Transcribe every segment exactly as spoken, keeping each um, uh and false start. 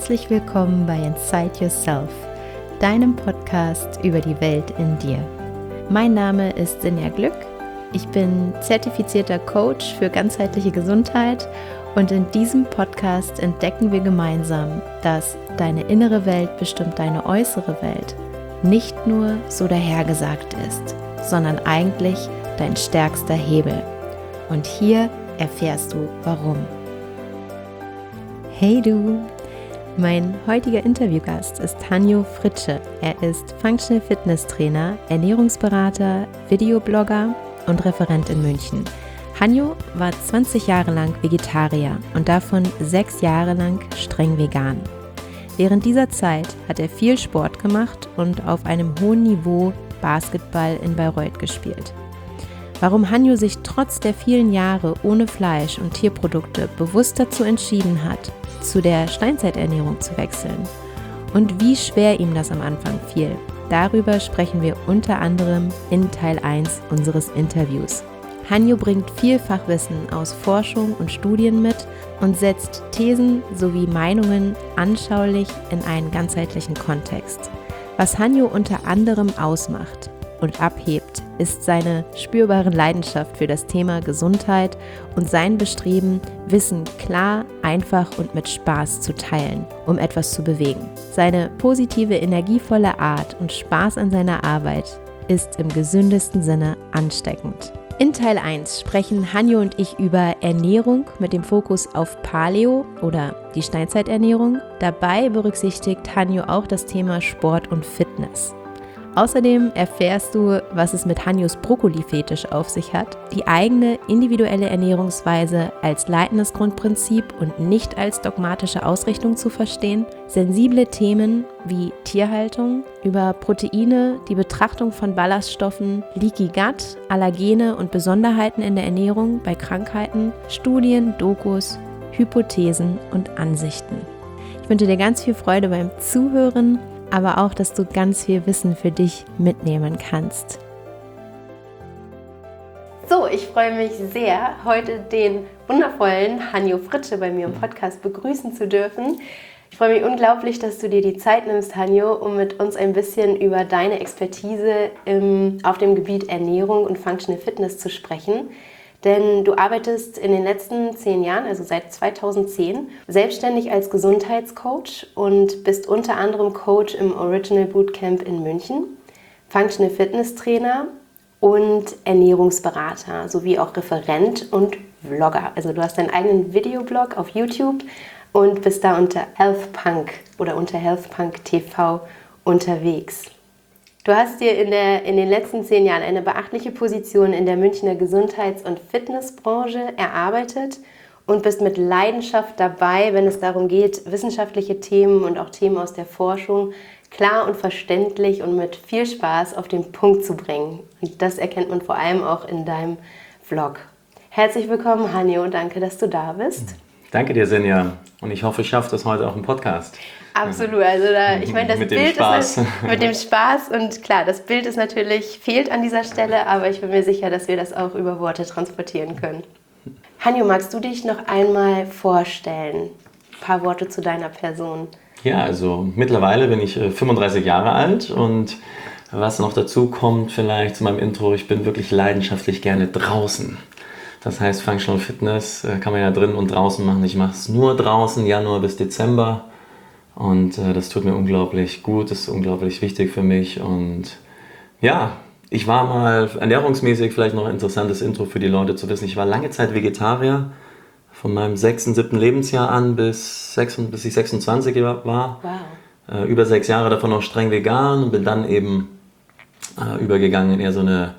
Herzlich willkommen bei Inside Yourself, deinem Podcast über die Welt in dir. Mein Name ist Sinja Glück, ich bin zertifizierter Coach für ganzheitliche Gesundheit und in diesem Podcast entdecken wir gemeinsam, dass deine innere Welt bestimmt deine äußere Welt nicht nur so dahergesagt ist, sondern eigentlich dein stärkster Hebel. Und hier erfährst du, warum. Hey du! Mein heutiger Interviewgast ist Hanjo Fritzsche. Er ist Functional Fitness Trainer, Ernährungsberater, Videoblogger und Referent in München. Hanjo war zwanzig Jahre lang Vegetarier und davon sechs Jahre lang streng vegan. Während dieser Zeit hat er viel Sport gemacht und auf einem hohen Niveau Basketball in Bayreuth gespielt. Warum Hanjo sich trotz der vielen Jahre ohne Fleisch und Tierprodukte bewusst dazu entschieden hat, zu der Steinzeiternährung zu wechseln und wie schwer ihm das am Anfang fiel, darüber sprechen wir unter anderem in Teil eins unseres Interviews. Hanjo bringt viel Fachwissen aus Forschung und Studien mit und setzt Thesen sowie Meinungen anschaulich in einen ganzheitlichen Kontext. Was Hanjo unter anderem ausmacht und abhebt, ist seine spürbare Leidenschaft für das Thema Gesundheit und sein Bestreben, Wissen klar, einfach und mit Spaß zu teilen, um etwas zu bewegen. Seine positive, energievolle Art und Spaß an seiner Arbeit ist im gesündesten Sinne ansteckend. In Teil eins sprechen Hanjo und ich über Ernährung mit dem Fokus auf Paleo oder die Steinzeiternährung. Dabei berücksichtigt Hanjo auch das Thema Sport und Fitness. Außerdem erfährst du, was es mit Hanjos Brokkoli-Fetisch auf sich hat, die eigene individuelle Ernährungsweise als leitendes Grundprinzip und nicht als dogmatische Ausrichtung zu verstehen, sensible Themen wie Tierhaltung, über Proteine, die Betrachtung von Ballaststoffen, Leaky Gut, Allergene und Besonderheiten in der Ernährung bei Krankheiten, Studien, Dokus, Hypothesen und Ansichten. Ich wünsche dir ganz viel Freude beim Zuhören, aber auch, dass du ganz viel Wissen für dich mitnehmen kannst. So, ich freue mich sehr, heute den wundervollen Hanjo Fritzsche bei mir im Podcast begrüßen zu dürfen. Ich freue mich unglaublich, dass du dir die Zeit nimmst, Hanjo, um mit uns ein bisschen über deine Expertise im, auf dem Gebiet Ernährung und Functional Fitness zu sprechen. Denn du arbeitest in den letzten zehn Jahren, also seit zweitausendzehn, selbstständig als Gesundheitscoach und bist unter anderem Coach im Original Bootcamp in München, Functional Fitness Trainer und Ernährungsberater sowie auch Referent und Vlogger. Also du hast deinen eigenen Videoblog auf YouTube und bist da unter HealthPunk oder unter HealthPunk T V unterwegs. Du hast dir in, der, in den letzten zehn Jahren eine beachtliche Position in der Münchner Gesundheits- und Fitnessbranche erarbeitet und bist mit Leidenschaft dabei, wenn es darum geht, wissenschaftliche Themen und auch Themen aus der Forschung klar und verständlich und mit viel Spaß auf den Punkt zu bringen. Und das erkennt man vor allem auch in deinem Vlog. Herzlich willkommen, Hanjo, und danke, dass du da bist. Danke dir, Sinja. Und ich hoffe, ich schaffe das heute auch im Podcast. Absolut, also da, ich meine, das mit Bild dem Spaß. ist mit dem Spaß und klar, das Bild ist natürlich, fehlt an dieser Stelle, aber ich bin mir sicher, dass wir das auch über Worte transportieren können. Hanjo, magst du dich noch einmal vorstellen? Ein paar Worte zu deiner Person. Ja, also mittlerweile bin ich fünfunddreißig Jahre alt und was noch dazu kommt vielleicht zu meinem Intro, ich bin wirklich leidenschaftlich gerne draußen. Das heißt, Functional Fitness kann man ja drin und draußen machen. Ich mache es nur draußen, Januar bis Dezember. Und äh, das tut mir unglaublich gut, das ist unglaublich wichtig für mich. Und ja, ich war mal ernährungsmäßig vielleicht noch ein interessantes Intro für die Leute zu wissen. Ich war lange Zeit Vegetarier, von meinem sechsten, siebten Lebensjahr an bis, sechs, bis ich sechsundzwanzig war. Wow. Äh, über sechs Jahre davon noch streng vegan und bin dann eben äh, übergegangen in eher so eine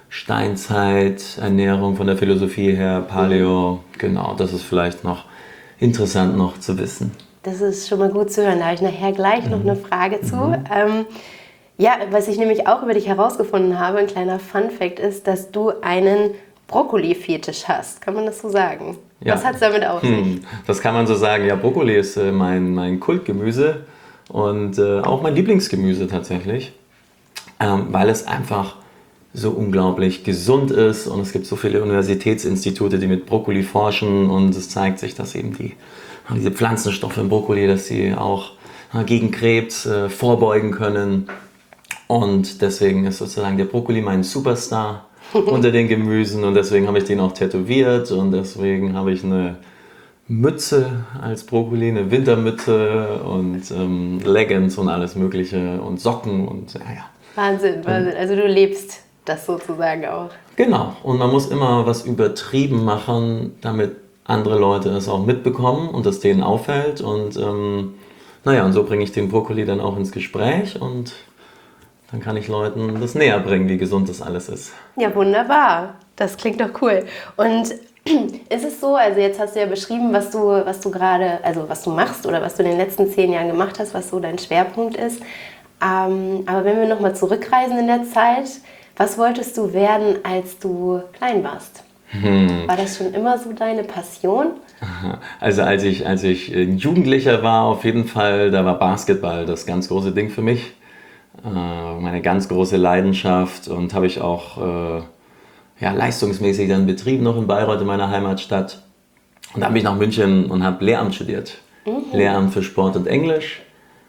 Steinzeiternährung von der Philosophie her, Paleo. Mhm. Genau, das ist vielleicht noch interessant noch zu wissen. Das ist schon mal gut zu hören. Da habe ich nachher gleich noch eine Frage zu. Mhm. Ähm, ja, was ich nämlich auch über dich herausgefunden habe, ein kleiner Fun-Fact ist, dass du einen Brokkoli-Fetisch hast. Kann man das so sagen? Ja. Was hat es damit auf sich? Hm, das kann man so sagen. Ja, Brokkoli ist äh, mein, mein Kultgemüse und äh, auch mein Lieblingsgemüse tatsächlich, ähm, weil es einfach so unglaublich gesund ist und es gibt so viele Universitätsinstitute, die mit Brokkoli forschen und es zeigt sich, dass eben die haben diese Pflanzenstoffe im Brokkoli, dass sie auch äh, gegen Krebs äh, vorbeugen können. Und deswegen ist sozusagen der Brokkoli mein Superstar unter den Gemüsen und deswegen habe ich den auch tätowiert und deswegen habe ich eine Mütze als Brokkoli, eine Wintermütze und ähm, Leggings und alles mögliche und Socken und ja, ja. Wahnsinn, Wahnsinn. Also du lebst das sozusagen auch. Genau, und man muss immer was übertrieben machen, damit andere Leute es auch mitbekommen und es denen auffällt und ähm, naja, und so bringe ich den Brokkoli dann auch ins Gespräch und dann kann ich Leuten das näher bringen, wie gesund das alles ist. Ja, wunderbar. Das klingt doch cool. Und ist es so, also jetzt hast du ja beschrieben, was du, was du gerade, also was du machst oder was du in den letzten zehn Jahren gemacht hast, was so dein Schwerpunkt ist. Ähm, aber wenn wir nochmal zurückreisen in der Zeit, was wolltest du werden, als du klein warst? Hm. War das schon immer so deine Passion? Also als ich, als ich Jugendlicher war, auf jeden Fall, da war Basketball das ganz große Ding für mich. Meine ganz große Leidenschaft und habe ich auch äh, ja, leistungsmäßig dann betrieben noch in Bayreuth, in meiner Heimatstadt. Und dann bin ich nach München und habe Lehramt studiert. Mhm. Lehramt für Sport und Englisch.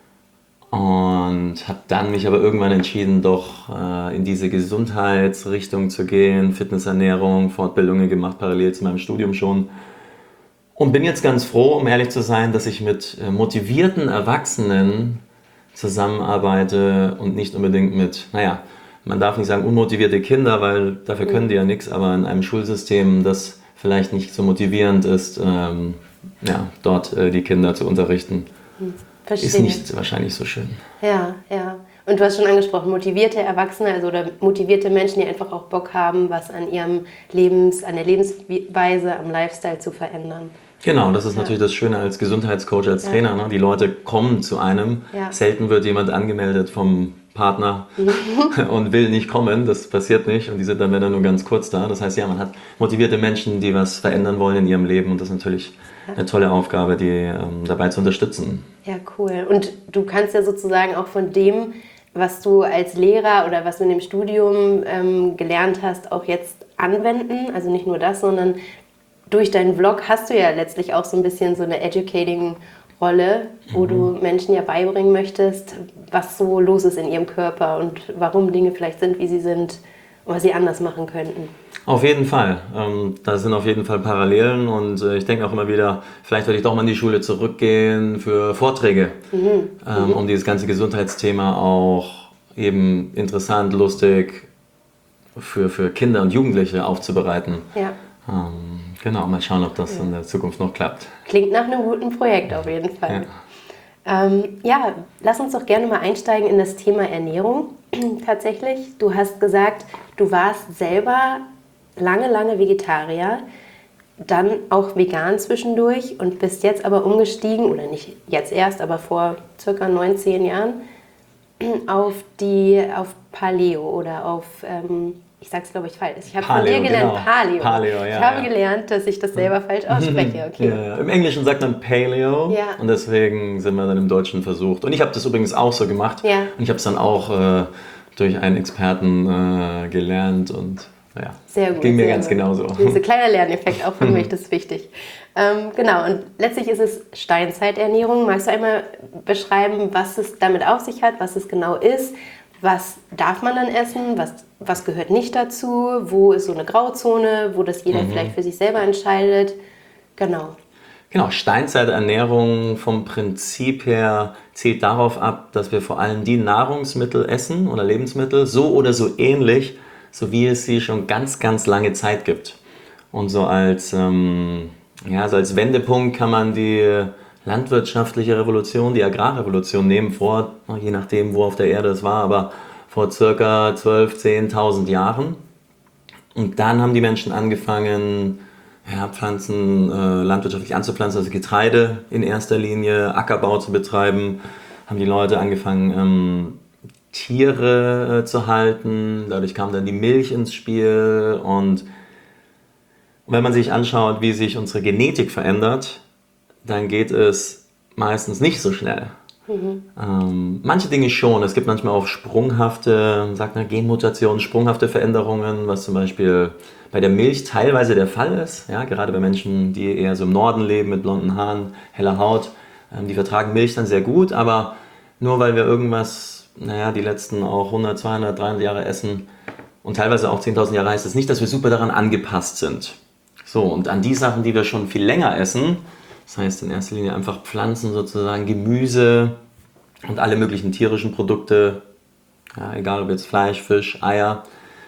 Und habe dann mich aber irgendwann entschieden, doch äh, in diese Gesundheitsrichtung zu gehen, Fitnessernährung, Fortbildungen gemacht, parallel zu meinem Studium schon. Und bin jetzt ganz froh, um ehrlich zu sein, dass ich mit äh, motivierten Erwachsenen zusammenarbeite und nicht unbedingt mit, naja, man darf nicht sagen unmotivierte Kinder, weil dafür können die ja nichts, aber in einem Schulsystem, das vielleicht nicht so motivierend ist, ähm, ja, dort äh, die Kinder zu unterrichten, Verstehe. Ist nicht wahrscheinlich so schön. Ja, ja. Und du hast schon angesprochen, motivierte Erwachsene, also oder motivierte Menschen, die einfach auch Bock haben, was an ihrem Lebens, an der Lebensweise, am Lifestyle zu verändern. Genau, das ist ja. natürlich das Schöne als Gesundheitscoach, als ja. Trainer. Ne? Die Leute kommen zu einem. Ja. Selten wird jemand angemeldet vom Partner und will nicht kommen. Das passiert nicht und die sind dann wenn dann nur ganz kurz da. Das heißt, ja, man hat motivierte Menschen, die was verändern wollen in ihrem Leben und das ist natürlich ja. eine tolle Aufgabe, die ähm, dabei zu unterstützen. Ja, cool. Und du kannst ja sozusagen auch von dem, was du als Lehrer oder was du in dem Studium ähm, gelernt hast, auch jetzt anwenden. Also nicht nur das, sondern durch deinen Vlog hast du ja letztlich auch so ein bisschen so eine Educating-Rolle, wo mhm. du Menschen ja beibringen möchtest, was so los ist in ihrem Körper und warum Dinge vielleicht sind, wie sie sind und was sie anders machen könnten. Auf jeden Fall. Ähm, da sind auf jeden Fall Parallelen und äh, ich denke auch immer wieder, vielleicht werde ich doch mal in die Schule zurückgehen für Vorträge, mhm. Ähm, mhm. um dieses ganze Gesundheitsthema auch eben interessant, lustig für, für Kinder und Jugendliche aufzubereiten. Ja. Ähm, genau, mal schauen, ob das ja. in der Zukunft noch klappt. Klingt nach einem guten Projekt auf jeden Fall. Ja, ähm, ja lass uns doch gerne mal einsteigen in das Thema Ernährung. Tatsächlich, du hast gesagt, du warst selber lange, lange Vegetarier, dann auch vegan zwischendurch und bist jetzt aber umgestiegen, oder nicht jetzt erst, aber vor circa neun, zehn Jahren, auf, die, auf Paleo oder auf... Ähm, ich sage es, glaube ich, falsch. Ich habe von dir gelernt, genau. Paleo. Paleo ja, ich habe ja. gelernt, dass ich das selber falsch ausspreche. Okay. Ja, ja. Im Englischen sagt man Paleo ja. und deswegen sind wir dann im Deutschen versucht. Und ich habe das übrigens auch so gemacht. Ja. Und ich habe es dann auch äh, durch einen Experten äh, gelernt und ja, sehr gut, ging mir ganz gut. genauso. Dieser kleine Lerneffekt auch für mich, das ist wichtig. Ähm, genau, und letztlich ist es Steinzeiternährung. Magst du einmal beschreiben, was es damit auf sich hat, was es genau ist? Was darf man dann essen? Was, was gehört nicht dazu? Wo ist so eine Grauzone, wo das jeder mhm. vielleicht für sich selber entscheidet? Genau. Genau, Steinzeiternährung vom Prinzip her zielt darauf ab, dass wir vor allem die Nahrungsmittel essen oder Lebensmittel, so oder so ähnlich, so wie es sie schon ganz, ganz lange Zeit gibt. Und so als, ähm, ja, so als Wendepunkt kann man die landwirtschaftliche Revolution, die Agrarrevolution nehmen, vor, je nachdem, wo auf der Erde es war, aber vor circa zwölftausend, zehntausend Jahren. Und dann haben die Menschen angefangen, ja, Pflanzen äh, landwirtschaftlich anzupflanzen, also Getreide in erster Linie, Ackerbau zu betreiben, haben die Leute angefangen, ähm, Tiere äh, zu halten, dadurch kam dann die Milch ins Spiel und wenn man sich anschaut, wie sich unsere Genetik verändert, dann geht es meistens nicht so schnell. Mhm. Ähm, manche Dinge schon. Es gibt manchmal auch sprunghafte, sagt man, Genmutationen, sprunghafte Veränderungen, was zum Beispiel bei der Milch teilweise der Fall ist. Ja, gerade bei Menschen, die eher so im Norden leben, mit blonden Haaren, heller Haut, ähm, die vertragen Milch dann sehr gut. Aber nur weil wir irgendwas, naja, die letzten auch hundert, zweihundert, dreihundert Jahre essen und teilweise auch zehntausend Jahre, heißt das nicht, dass wir super daran angepasst sind. So, und an die Sachen, die wir schon viel länger essen, das heißt in erster Linie einfach Pflanzen sozusagen, Gemüse und alle möglichen tierischen Produkte, ja, egal ob jetzt Fleisch, Fisch, Eier,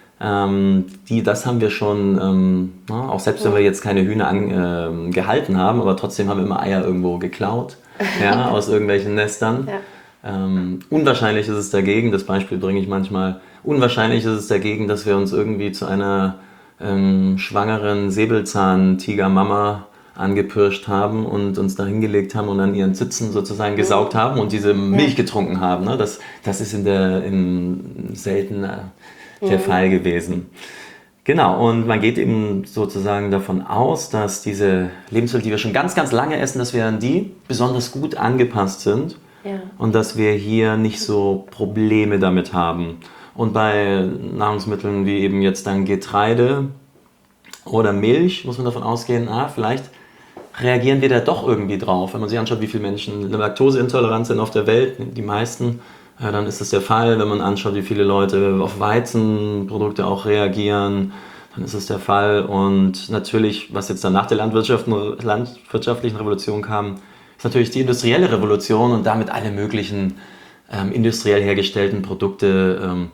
ähm, die, das haben wir schon, ähm, na, auch selbst wenn wir jetzt keine Hühner an, äh, gehalten haben, aber trotzdem haben wir immer Eier irgendwo geklaut, ja, aus irgendwelchen Nestern. Ja. Ähm, unwahrscheinlich ist es dagegen, das Beispiel bringe ich manchmal, unwahrscheinlich ist es dagegen, dass wir uns irgendwie zu einer ähm, schwangeren Säbelzahntiger-Mama angepirscht haben und uns da hingelegt haben und an ihren Zitzen sozusagen gesaugt haben und diese Milch ja. getrunken haben. Ne? Das, das ist in der, im selten der ja. Fall gewesen. Genau, und man geht eben sozusagen davon aus, dass diese Lebensmittel, die wir schon ganz, ganz lange essen, dass wir an die besonders gut angepasst sind ja. und dass wir hier nicht so Probleme damit haben. Und bei Nahrungsmitteln wie eben jetzt dann Getreide oder Milch muss man davon ausgehen, ah, vielleicht reagieren wir da doch irgendwie drauf. Wenn man sich anschaut, wie viele Menschen laktoseintolerant sind auf der Welt, die meisten, äh, dann ist das der Fall. Wenn man anschaut, wie viele Leute auf Weizenprodukte auch reagieren, dann ist es der Fall. Und natürlich, was jetzt dann nach der Landwirtschaft, landwirtschaftlichen Revolution kam, ist natürlich die industrielle Revolution und damit alle möglichen ähm, industriell hergestellten Produkte ähm,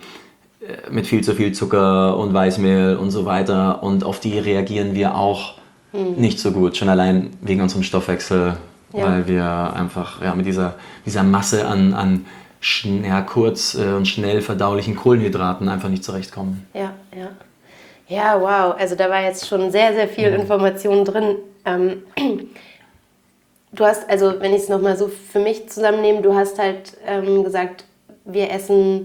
mit viel zu viel Zucker und Weißmehl und so weiter. Und auf die reagieren wir auch hm. nicht so gut, schon allein wegen unserem Stoffwechsel, ja. weil wir einfach ja, mit dieser, dieser Masse an, an schn- ja, kurz äh, und schnell verdaulichen Kohlenhydraten einfach nicht zurechtkommen. Ja, ja. Ja, wow. Also da war jetzt schon sehr, sehr viel mhm. Information drin. Ähm, du hast, also wenn ich es nochmal so für mich zusammennehme, du hast halt ähm, gesagt, wir essen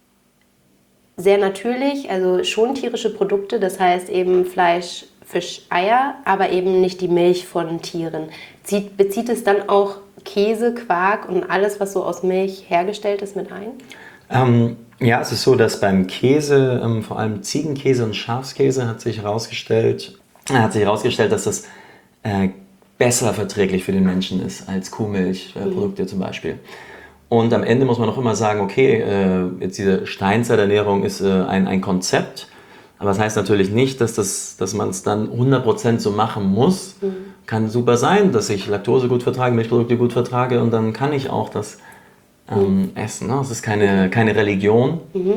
sehr natürlich, also schon tierische Produkte, das heißt eben Fleisch, Fisch, Eier, aber eben nicht die Milch von Tieren. Zieht, bezieht es dann auch Käse, Quark und alles, was so aus Milch hergestellt ist, mit ein? Ähm, ja, es ist so, dass beim Käse, ähm, vor allem Ziegenkäse und Schafskäse, hat sich herausgestellt, äh, hat sich herausgestellt, dass das äh, besser verträglich für den Menschen ist als Kuhmilchprodukte äh, mhm. zum Beispiel. Und am Ende muss man auch immer sagen, okay, äh, jetzt diese Steinzeiternährung ist äh, ein, ein Konzept, aber das heißt natürlich nicht, dass, das, dass man es dann hundert Prozent so machen muss. Mhm. Kann super sein, dass ich Laktose gut vertrage, Milchprodukte gut vertrage und dann kann ich auch das ähm, mhm. essen. Ne? Es ist keine, keine Religion mhm.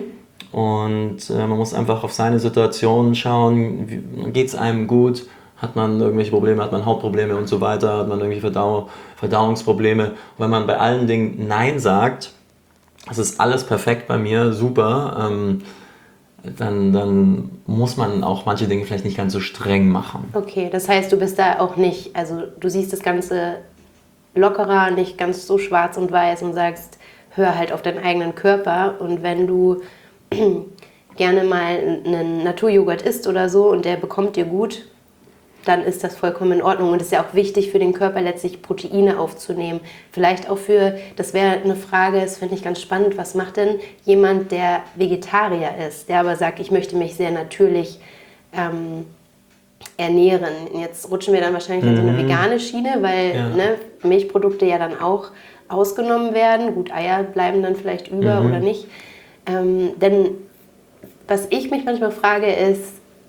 und äh, man muss einfach auf seine Situation schauen, geht es einem gut, hat man irgendwelche Probleme, hat man Hautprobleme und so weiter, hat man irgendwelche Verdau- Verdauungsprobleme. Und wenn man bei allen Dingen Nein sagt, das ist alles perfekt bei mir, super, ähm, dann, dann muss man auch manche Dinge vielleicht nicht ganz so streng machen. Okay, das heißt, du bist da auch nicht, also du siehst das Ganze lockerer, nicht ganz so schwarz und weiß und sagst, hör halt auf deinen eigenen Körper und wenn du gerne mal einen Naturjoghurt isst oder so und der bekommt dir gut, dann ist das vollkommen in Ordnung. Und es ist ja auch wichtig für den Körper, letztlich Proteine aufzunehmen. Vielleicht auch für, das wäre eine Frage, das finde ich ganz spannend, was macht denn jemand, der Vegetarier ist, der aber sagt, ich möchte mich sehr natürlich ähm, ernähren. Jetzt rutschen wir dann wahrscheinlich in so eine vegane Schiene, weil ja. ne, Milchprodukte ja dann auch ausgenommen werden. Gut, Eier bleiben dann vielleicht über mhm. oder nicht. Ähm, denn was ich mich manchmal frage ist,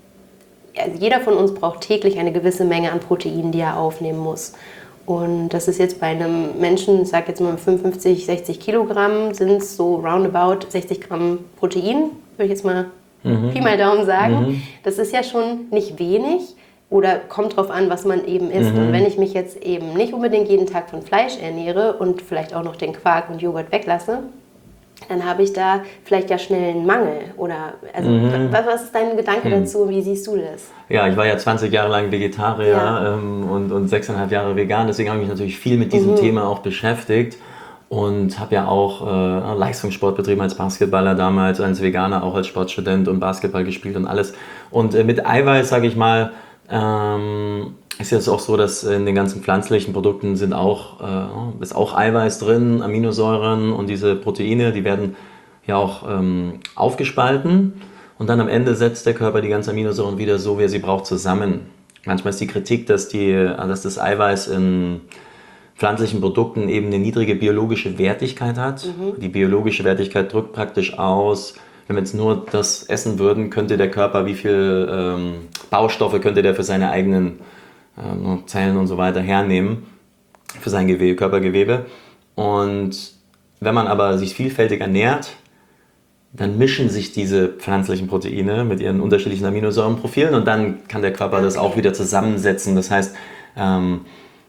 also jeder von uns braucht täglich eine gewisse Menge an Proteinen, die er aufnehmen muss. Und das ist jetzt bei einem Menschen, ich sage jetzt mal fünfundfünfzig, sechzig Kilogramm, sind es so roundabout sechzig Gramm Protein, würde ich jetzt mal mhm. Pi mal Daumen sagen. Mhm. Das ist ja schon nicht wenig oder kommt drauf an, was man eben isst. Mhm. Und wenn ich mich jetzt eben nicht unbedingt jeden Tag von Fleisch ernähre und vielleicht auch noch den Quark und Joghurt weglasse, dann habe ich da vielleicht ja schnell einen Mangel. Oder, also, mhm. was, was ist dein Gedanke mhm. dazu? Wie siehst du das? Ja, ich war ja zwanzig Jahre lang Vegetarier ja. ähm, und, und sechseinhalb Jahre vegan. Deswegen habe ich mich natürlich viel mit diesem mhm. Thema auch beschäftigt. Und habe ja auch äh, Leistungssport betrieben als Basketballer damals, als Veganer, auch als Sportstudent und Basketball gespielt und alles. Und äh, mit Eiweiß, sage ich mal, Ähm, ist jetzt auch so, dass in den ganzen pflanzlichen Produkten sind auch, äh, ist auch Eiweiß drin, Aminosäuren und diese Proteine, die werden ja auch ähm, aufgespalten und dann am Ende setzt der Körper die ganzen Aminosäuren wieder so, wie er sie braucht, zusammen. Manchmal ist die Kritik, dass, die, dass das Eiweiß in pflanzlichen Produkten eben eine niedrige biologische Wertigkeit hat. Mhm. Die biologische Wertigkeit drückt praktisch aus, wenn wir jetzt nur das essen würden, könnte der Körper, wie viel ähm, Baustoffe könnte der für seine eigenen ähm, Zellen und so weiter hernehmen, für sein Gewebe, Körpergewebe. Und wenn man aber sich vielfältig ernährt, dann mischen sich diese pflanzlichen Proteine mit ihren unterschiedlichen Aminosäurenprofilen und dann kann der Körper okay. das auch wieder zusammensetzen. Das heißt, ähm,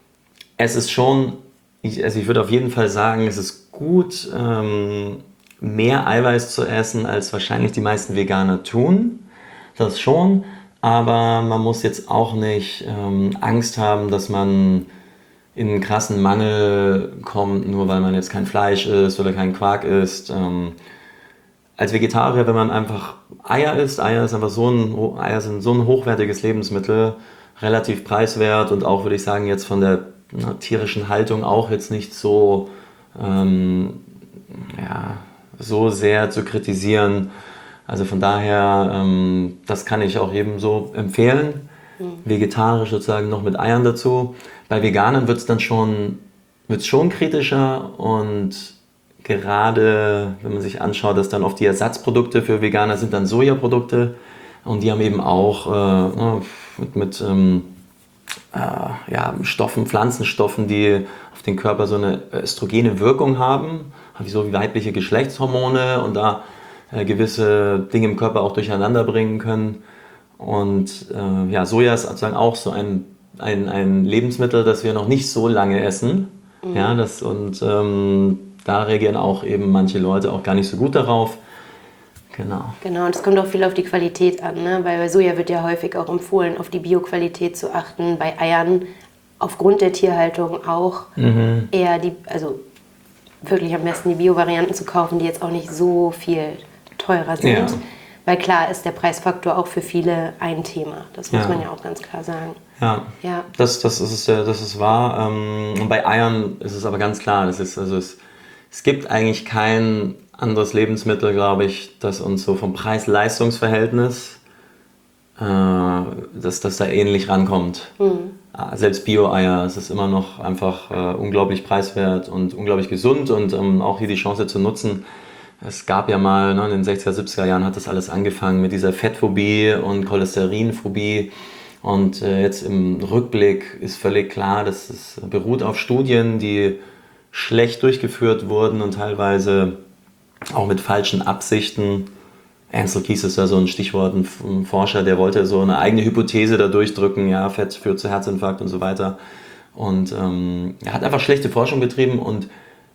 es ist schon, ich, also ich würde auf jeden Fall sagen, es ist gut, ähm, mehr Eiweiß zu essen, als wahrscheinlich die meisten Veganer tun. Das schon, aber man muss jetzt auch nicht ähm, Angst haben, dass man in einen krassen Mangel kommt, nur weil man jetzt kein Fleisch isst oder kein Quark isst. Ähm, als Vegetarier, wenn man einfach Eier isst, Eier ist einfach so ein, Eier sind so ein hochwertiges Lebensmittel, relativ preiswert und auch, würde ich sagen, jetzt von der na, tierischen Haltung auch jetzt nicht so, ähm, ja, so sehr zu kritisieren. Also von daher, ähm, das kann ich auch jedem so empfehlen. Mhm. Vegetarisch sozusagen noch mit Eiern dazu. Bei Veganern wird es dann schon, wird's schon kritischer und gerade wenn man sich anschaut, dass dann oft die Ersatzprodukte für Veganer sind dann Sojaprodukte und die haben eben auch äh, mit, mit ähm, äh, ja, Stoffen, Pflanzenstoffen, die auf den Körper so eine östrogene Wirkung haben, wie so wie weibliche Geschlechtshormone und da äh, gewisse Dinge im Körper auch durcheinander bringen können. Und äh, ja, Soja ist sozusagen auch so ein, ein, ein Lebensmittel, das wir noch nicht so lange essen. Mhm. Ja, das, und ähm, da reagieren auch eben manche Leute auch gar nicht so gut darauf. Genau. Genau, und es kommt auch viel auf die Qualität an, ne? Weil bei Soja wird ja häufig auch empfohlen, auf die Bioqualität zu achten. Bei Eiern aufgrund der Tierhaltung auch mhm. eher die, also wirklich am besten die Bio-Varianten zu kaufen, die jetzt auch nicht so viel teurer sind. Ja. Weil klar ist der Preisfaktor auch für viele ein Thema. Das muss ja. man ja auch ganz klar sagen. Ja, ja. Das, das, ist, das ist wahr. Und bei Eiern ist es aber ganz klar, das ist, also es, es gibt eigentlich kein anderes Lebensmittel, glaube ich, das uns so vom Preis-Leistungs-Verhältnis, äh, dass das da ähnlich rankommt. Mhm. Selbst Bio-Eier, es ist immer noch einfach äh, unglaublich preiswert und unglaublich gesund und ähm, auch hier die Chance zu nutzen. Es gab ja mal, ne, in den sechziger, siebziger Jahren hat das alles angefangen mit dieser Fettphobie und Cholesterinphobie. Und äh, jetzt im Rückblick ist völlig klar, dass es beruht auf Studien, die schlecht durchgeführt wurden und teilweise auch mit falschen Absichten. Ansel Keys ist ja so ein Stichwort, ein Forscher, der wollte so eine eigene Hypothese da durchdrücken, ja, Fett führt zu Herzinfarkt und so weiter. Und ähm, er hat einfach schlechte Forschung betrieben und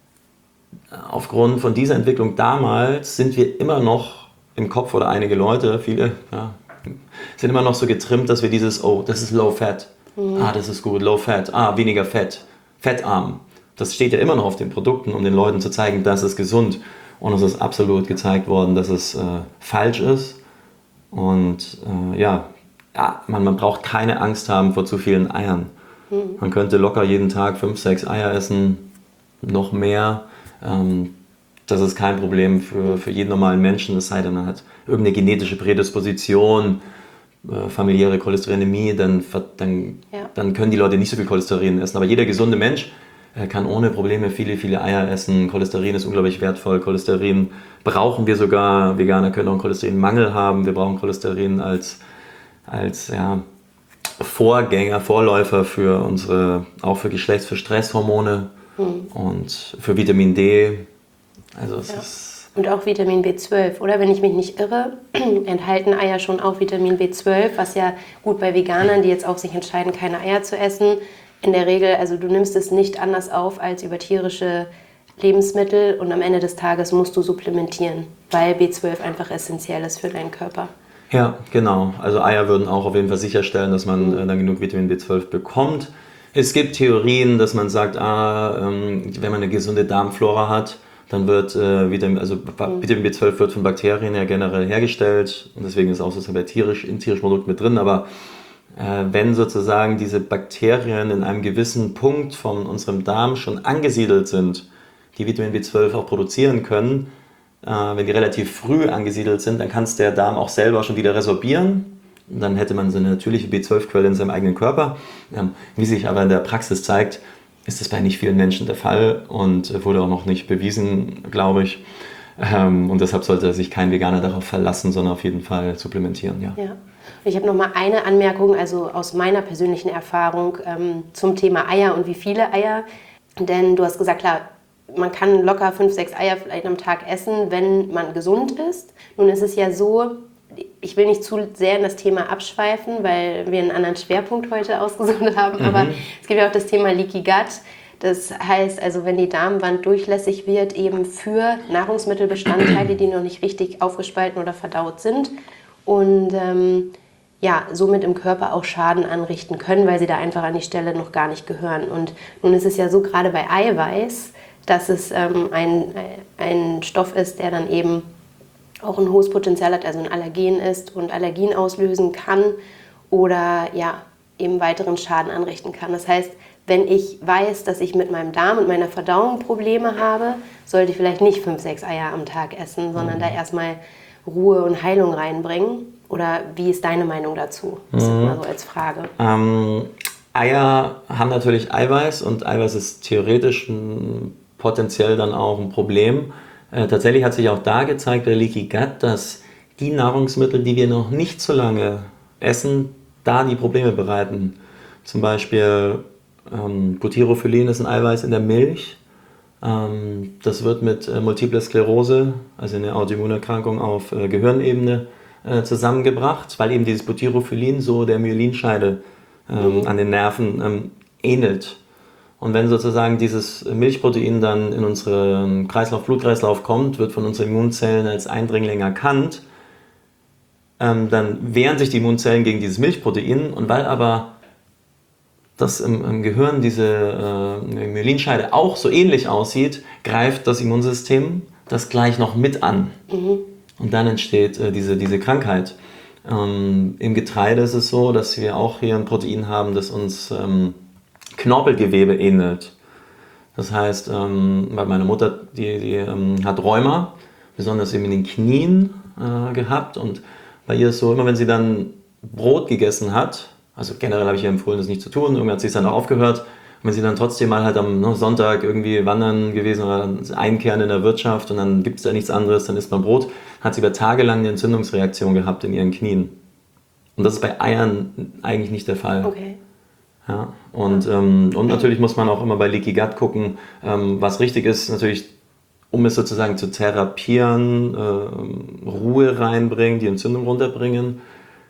aufgrund von dieser Entwicklung damals sind wir immer noch im Kopf, oder einige Leute, viele, ja, sind immer noch so getrimmt, dass wir dieses, oh, das ist Low Fat, mhm. ah, das ist gut, Low Fat, ah, weniger Fett, fettarm. Das steht ja immer noch auf den Produkten, um den Leuten zu zeigen, das ist gesund. Und es ist absolut gezeigt worden, dass es äh, falsch ist. Und äh, ja, ja man, man braucht keine Angst haben vor zu vielen Eiern. Mhm. Man könnte locker jeden Tag fünf, sechs Eier essen, noch mehr. Ähm, das ist kein Problem für, für jeden normalen Menschen, es sei denn, man hat irgendeine genetische Prädisposition, äh, familiäre Cholesterinämie, dann, dann, ja. dann können die Leute nicht so viel Cholesterin essen. Aber jeder gesunde Mensch Er kann ohne Probleme viele, viele Eier essen. Cholesterin ist unglaublich wertvoll. Cholesterin brauchen wir sogar. Veganer können auch einen Cholesterinmangel haben. Wir brauchen Cholesterin als, als ja, Vorgänger, Vorläufer für unsere, auch für Geschlechts-, für Stresshormone mhm. und für Vitamin D. Also es ja. ist und auch Vitamin B zwölf, oder? Wenn ich mich nicht irre, enthalten Eier schon auch Vitamin B zwölf, was ja gut bei Veganern, die jetzt auch sich entscheiden, keine Eier zu essen, in der Regel, also du nimmst es nicht anders auf als über tierische Lebensmittel und am Ende des Tages musst du supplementieren, weil B zwölf einfach essentiell ist für deinen Körper. Ja, genau. Also Eier würden auch auf jeden Fall sicherstellen, dass man äh, dann genug Vitamin B zwölf bekommt. Es gibt Theorien, dass man sagt, ah, ähm, wenn man eine gesunde Darmflora hat, dann wird äh, Vitamin, also mhm. Vitamin B zwölf wird von Bakterien ja generell hergestellt und deswegen ist es auch sozusagen bei tierisch, in tierischen Produkten mit drin, aber äh, wenn sozusagen diese Bakterien in einem gewissen Punkt von unserem Darm schon angesiedelt sind, die Vitamin B zwölf auch produzieren können, äh, wenn die relativ früh angesiedelt sind, dann kann es der Darm auch selber schon wieder resorbieren. Und dann hätte man so eine natürliche B zwölf Quelle in seinem eigenen Körper. Ähm, wie sich aber in der Praxis zeigt, ist das bei nicht vielen Menschen der Fall und wurde auch noch nicht bewiesen, glaube ich. Ähm, und deshalb sollte sich kein Veganer darauf verlassen, sondern auf jeden Fall supplementieren. Ja. Ja. Ich habe noch mal eine Anmerkung, also aus meiner persönlichen Erfahrung ähm, zum Thema Eier und wie viele Eier. Denn du hast gesagt, klar, man kann locker fünf, sechs Eier vielleicht am Tag essen, wenn man gesund ist. Nun ist es ja so, ich will nicht zu sehr in das Thema abschweifen, weil wir einen anderen Schwerpunkt heute ausgesucht haben, mhm. aber es gibt ja auch das Thema Leaky Gut. Das heißt also, wenn die Darmwand durchlässig wird, eben für Nahrungsmittelbestandteile, die noch nicht richtig aufgespalten oder verdaut sind und ähm, ja, somit im Körper auch Schaden anrichten können, weil sie da einfach an die Stelle noch gar nicht gehören. Und nun ist es ja so, gerade bei Eiweiß, dass es ähm, ein, ein Stoff ist, der dann eben auch ein hohes Potenzial hat, also ein Allergen ist und Allergien auslösen kann oder ja, eben weiteren Schaden anrichten kann. Das heißt, wenn ich weiß, dass ich mit meinem Darm und meiner Verdauung Probleme habe, sollte ich vielleicht nicht fünf, sechs Eier am Tag essen, sondern mhm. da erstmal Ruhe und Heilung reinbringen. Oder wie ist deine Meinung dazu? Das mhm. ist mal so als Frage. Ähm, Eier haben natürlich Eiweiß und Eiweiß ist theoretisch ein, potenziell dann auch ein Problem. Äh, tatsächlich hat sich auch da gezeigt bei Leaky Gut, dass die Nahrungsmittel, die wir noch nicht so lange essen, da die Probleme bereiten. Zum Beispiel ähm, Butyrylphyrin ist ein Eiweiß in der Milch. Ähm, das wird mit äh, Multiple Sklerose, also eine Autoimmunerkrankung auf äh, Gehirnebene, äh, zusammengebracht, weil eben dieses Butyrylphyrin so der Myelinscheide ähm, mhm. an den Nerven ähm, ähnelt. Und wenn sozusagen dieses Milchprotein dann in unseren Kreislauf, Blutkreislauf kommt, wird von unseren Immunzellen als Eindringling erkannt, ähm, dann wehren sich die Immunzellen gegen dieses Milchprotein und weil aber das im, im Gehirn diese äh, Myelinscheide auch so ähnlich aussieht, greift das Immunsystem das gleich noch mit an. Mhm. Und dann entsteht äh, diese, diese Krankheit. Ähm, Im Getreide ist es so, dass wir auch hier ein Protein haben, das uns ähm, Knorpelgewebe ähnelt. Das heißt, ähm, bei meiner Mutter, die, die ähm, hat Rheuma, besonders eben in den Knien äh, gehabt. Und bei ihr ist so, immer wenn sie dann Brot gegessen hat, also generell habe ich ihr empfohlen, das nicht zu tun, irgendwann hat sie es dann auch aufgehört. Und wenn sie dann trotzdem mal halt am ne, Sonntag irgendwie wandern gewesen oder einkehren in der Wirtschaft und dann gibt es da nichts anderes, dann isst man Brot, hat sie über Tage lang eine Entzündungsreaktion gehabt in ihren Knien. Und das ist bei Eiern eigentlich nicht der Fall. Okay. Ja, und, ähm, und natürlich muss man auch immer bei Leaky Gut gucken, ähm, was richtig ist, natürlich, um es sozusagen zu therapieren, äh, Ruhe reinbringen, die Entzündung runterbringen.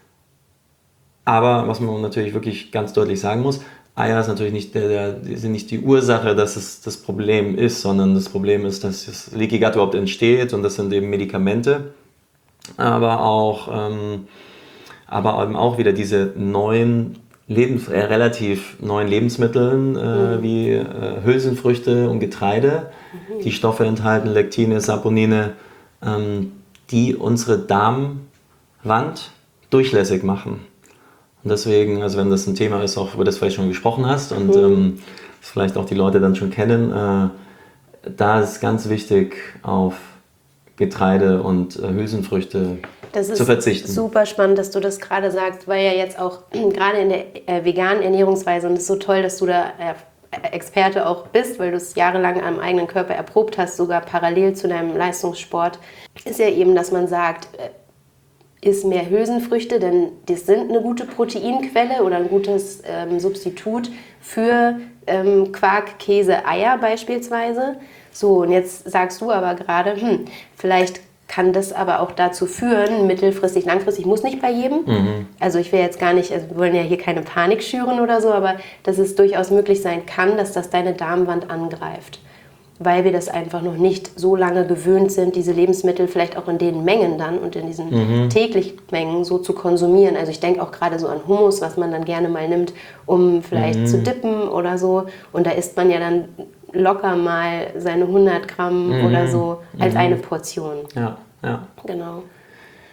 Aber was man natürlich wirklich ganz deutlich sagen muss, Eier ist natürlich nicht, der, der, sind nicht die Ursache, dass es das Problem ist, sondern das Problem ist, dass das Leaky Gut überhaupt entsteht und das sind eben Medikamente, aber auch, ähm, aber eben auch wieder diese neuen Lebens, äh, relativ neuen Lebensmitteln äh, mhm. wie äh, Hülsenfrüchte und Getreide, mhm. die Stoffe enthalten, Lektine, Saponine, ähm, die unsere Darmwand durchlässig machen. Und deswegen, also wenn das ein Thema ist, auch über das du vielleicht schon gesprochen hast und mhm. ähm, das vielleicht auch die Leute dann schon kennen, äh, da ist ganz wichtig, auf Getreide und äh, Hülsenfrüchte das zu verzichten. Das ist super spannend, dass du das gerade sagst, weil ja jetzt auch gerade in der äh, veganen Ernährungsweise, und es ist so toll, dass du da äh, Experte auch bist, weil du es jahrelang am eigenen Körper erprobt hast, sogar parallel zu deinem Leistungssport, ist ja eben, dass man sagt, äh, iss mehr Hülsenfrüchte, denn das sind eine gute Proteinquelle oder ein gutes ähm, Substitut für ähm, Quark, Käse, Eier beispielsweise. So, und jetzt sagst du aber gerade, hm, vielleicht kann das aber auch dazu führen, mittelfristig, langfristig, muss nicht bei jedem. Mhm. Also ich will jetzt gar nicht, also wir wollen ja hier keine Panik schüren oder so, aber dass es durchaus möglich sein kann, dass das deine Darmwand angreift. Weil wir das einfach noch nicht so lange gewöhnt sind, diese Lebensmittel vielleicht auch in den Mengen dann und in diesen mhm. täglichen Mengen so zu konsumieren. Also ich denke auch gerade so an Hummus, was man dann gerne mal nimmt, um vielleicht mhm. zu dippen oder so. Und da isst man ja dann locker mal seine hundert Gramm mhm. oder so als mhm. eine Portion. Ja, ja. Genau.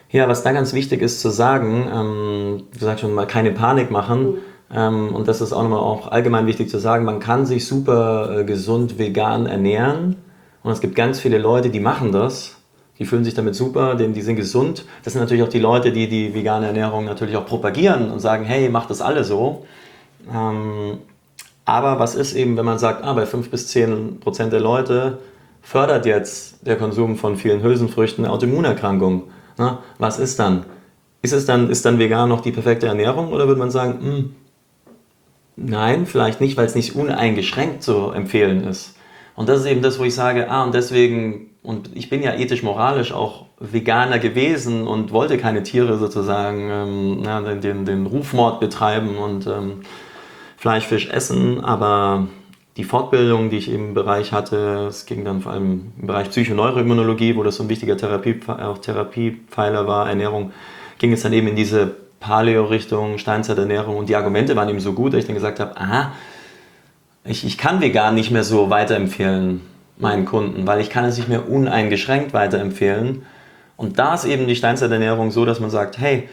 Ja, was da ganz wichtig ist zu sagen, ähm, du sagst schon mal, keine Panik machen. Mhm. Ähm, und das ist auch nochmal auch allgemein wichtig zu sagen, man kann sich super äh, gesund vegan ernähren. Und es gibt ganz viele Leute, die machen das. Die fühlen sich damit super, denn die sind gesund. Das sind natürlich auch die Leute, die die vegane Ernährung natürlich auch propagieren und sagen, hey, macht das alle so. Ähm, aber was ist eben, wenn man sagt, ah, bei fünf bis zehn Prozent der Leute fördert jetzt der Konsum von vielen Hülsenfrüchten eine Autoimmunerkrankung. Na, was ist dann? Ist es dann, ist dann vegan noch die perfekte Ernährung oder würde man sagen, mh, nein, vielleicht nicht, weil es nicht uneingeschränkt zu empfehlen ist. Und das ist eben das, wo ich sage, ah, und deswegen, und ich bin ja ethisch-moralisch auch Veganer gewesen und wollte keine Tiere sozusagen ähm, ja, den, den, den Rufmord betreiben und ähm, Fleisch, Fisch essen, aber die Fortbildung, die ich im Bereich hatte, es ging dann vor allem im Bereich Psychoneuroimmunologie, wo das so ein wichtiger Therapie, auch Therapiepfeiler war, Ernährung, ging es dann eben in diese Paleo-Richtung, Steinzeiternährung und die Argumente waren eben so gut, dass ich dann gesagt habe, aha, ich, ich kann vegan nicht mehr so weiterempfehlen meinen Kunden, weil ich kann es nicht mehr uneingeschränkt weiterempfehlen. Und da ist eben die Steinzeiternährung so, dass man sagt, hey,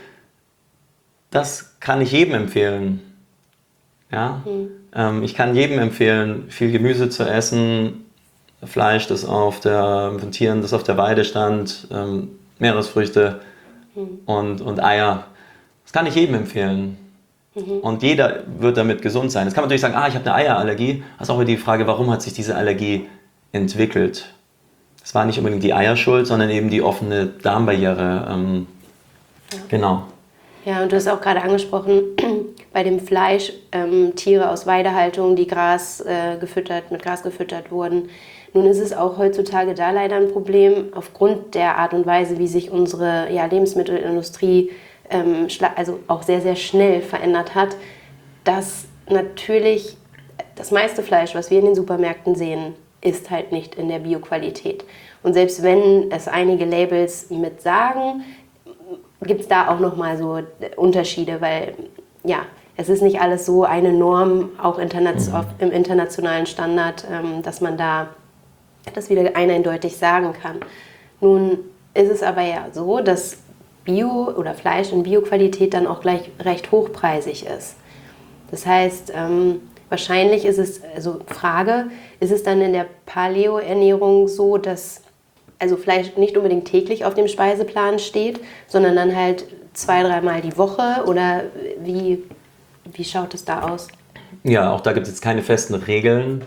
das kann ich jedem empfehlen. Ja? Mhm. Ähm, ich kann jedem empfehlen, viel Gemüse zu essen, Fleisch, das auf der, von Tieren, das auf der Weide stand, ähm, Meeresfrüchte mhm. und, und Eier. Das kann ich jedem empfehlen. Mhm. Und jeder wird damit gesund sein. Jetzt kann man natürlich sagen, ah, ich habe eine Eierallergie. Das ist auch wieder die Frage, warum hat sich diese Allergie entwickelt? Es war nicht unbedingt die Eier schuld, sondern eben die offene Darmbarriere. Ähm, ja. Genau. Ja, und du hast auch gerade angesprochen, bei dem Fleisch, ähm, Tiere aus Weidehaltung, die Gras äh, gefüttert, mit Gras gefüttert wurden. Nun ist es auch heutzutage da leider ein Problem, aufgrund der Art und Weise, wie sich unsere ja, Lebensmittelindustrie ähm, also auch sehr, sehr schnell verändert hat, dass natürlich das meiste Fleisch, was wir in den Supermärkten sehen, ist halt nicht in der Bioqualität. Und selbst wenn es einige Labels mit sagen, gibt es da auch nochmal so Unterschiede, weil ja, es ist nicht alles so eine Norm, auch interna- auf, im internationalen Standard, ähm, dass man da das wieder eindeutig sagen kann. Nun ist es aber ja so, dass Bio oder Fleisch in Bioqualität dann auch gleich recht hochpreisig ist. Das heißt, ähm, wahrscheinlich ist es, also Frage, ist es dann in der Paleo-Ernährung so, dass also Fleisch nicht unbedingt täglich auf dem Speiseplan steht, sondern dann halt zwei, dreimal die Woche oder wie, wie schaut es da aus? Ja, auch da gibt es jetzt keine festen Regeln.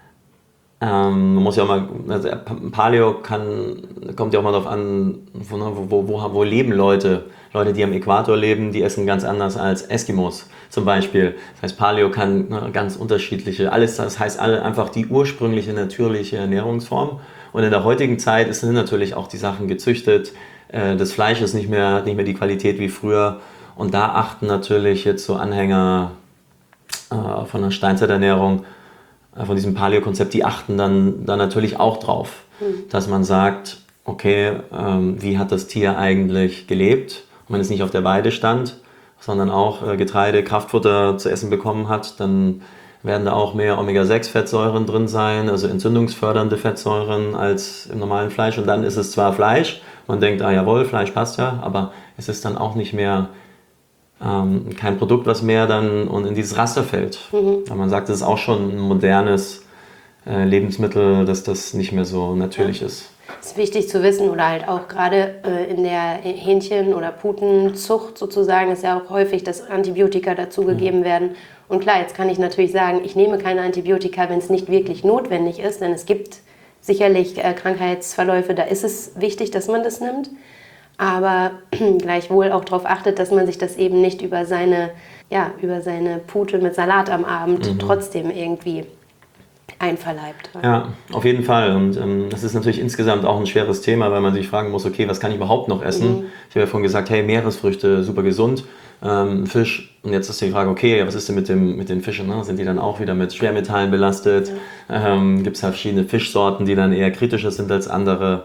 Ähm, man muss ja auch mal, also Paleo kann, kommt ja auch mal darauf an, wo, wo, wo, wo leben Leute. Leute, die am Äquator leben, die essen ganz anders als Eskimos zum Beispiel. Das heißt, Paleo kann ne, ganz unterschiedliche, alles, das heißt alle einfach die ursprüngliche natürliche Ernährungsform. Und in der heutigen Zeit sind natürlich auch die Sachen gezüchtet. Äh, das Fleisch ist nicht mehr, nicht mehr die Qualität wie früher. Und da achten natürlich jetzt so Anhänger äh, von der Steinzeiternährung, von diesem Paleo-Konzept, die achten dann, dann natürlich auch drauf, mhm. dass man sagt, okay, ähm, wie hat das Tier eigentlich gelebt? Und wenn es nicht auf der Weide stand, sondern auch äh, Getreide, Kraftfutter zu essen bekommen hat, dann werden da auch mehr Omega sechs Fettsäuren drin sein, also entzündungsfördernde Fettsäuren als im normalen Fleisch. Und dann ist es zwar Fleisch, man denkt, ah jawohl, Fleisch passt ja, aber es ist dann auch nicht mehr Ähm, kein Produkt, was mehr dann und in dieses Raster fällt. Mhm. Weil man sagt, das ist auch schon ein modernes äh, Lebensmittel, dass das nicht mehr so natürlich ja. ist. Das ist wichtig zu wissen oder halt auch gerade äh, in der Hähnchen- oder Putenzucht sozusagen ist ja auch häufig, dass Antibiotika dazugegeben mhm. werden. Und klar, jetzt kann ich natürlich sagen, ich nehme keine Antibiotika, wenn es nicht wirklich notwendig ist, denn es gibt sicherlich äh, Krankheitsverläufe, da ist es wichtig, dass man das nimmt. Aber gleichwohl auch darauf achtet, dass man sich das eben nicht über seine, ja, über seine Pute mit Salat am Abend mhm. trotzdem irgendwie einverleibt. Ja, auf jeden Fall. Und ähm, das ist natürlich insgesamt auch ein schweres Thema, weil man sich fragen muss, okay, was kann ich überhaupt noch essen? Mhm. Ich habe ja vorhin gesagt, hey, Meeresfrüchte, super gesund, ähm, Fisch. Und jetzt ist die Frage, okay, was ist denn mit, dem, mit den Fischen? Ne? Sind die dann auch wieder mit Schwermetallen belastet? Ja. Ähm, gibt es halt verschiedene Fischsorten, die dann eher kritischer sind als andere?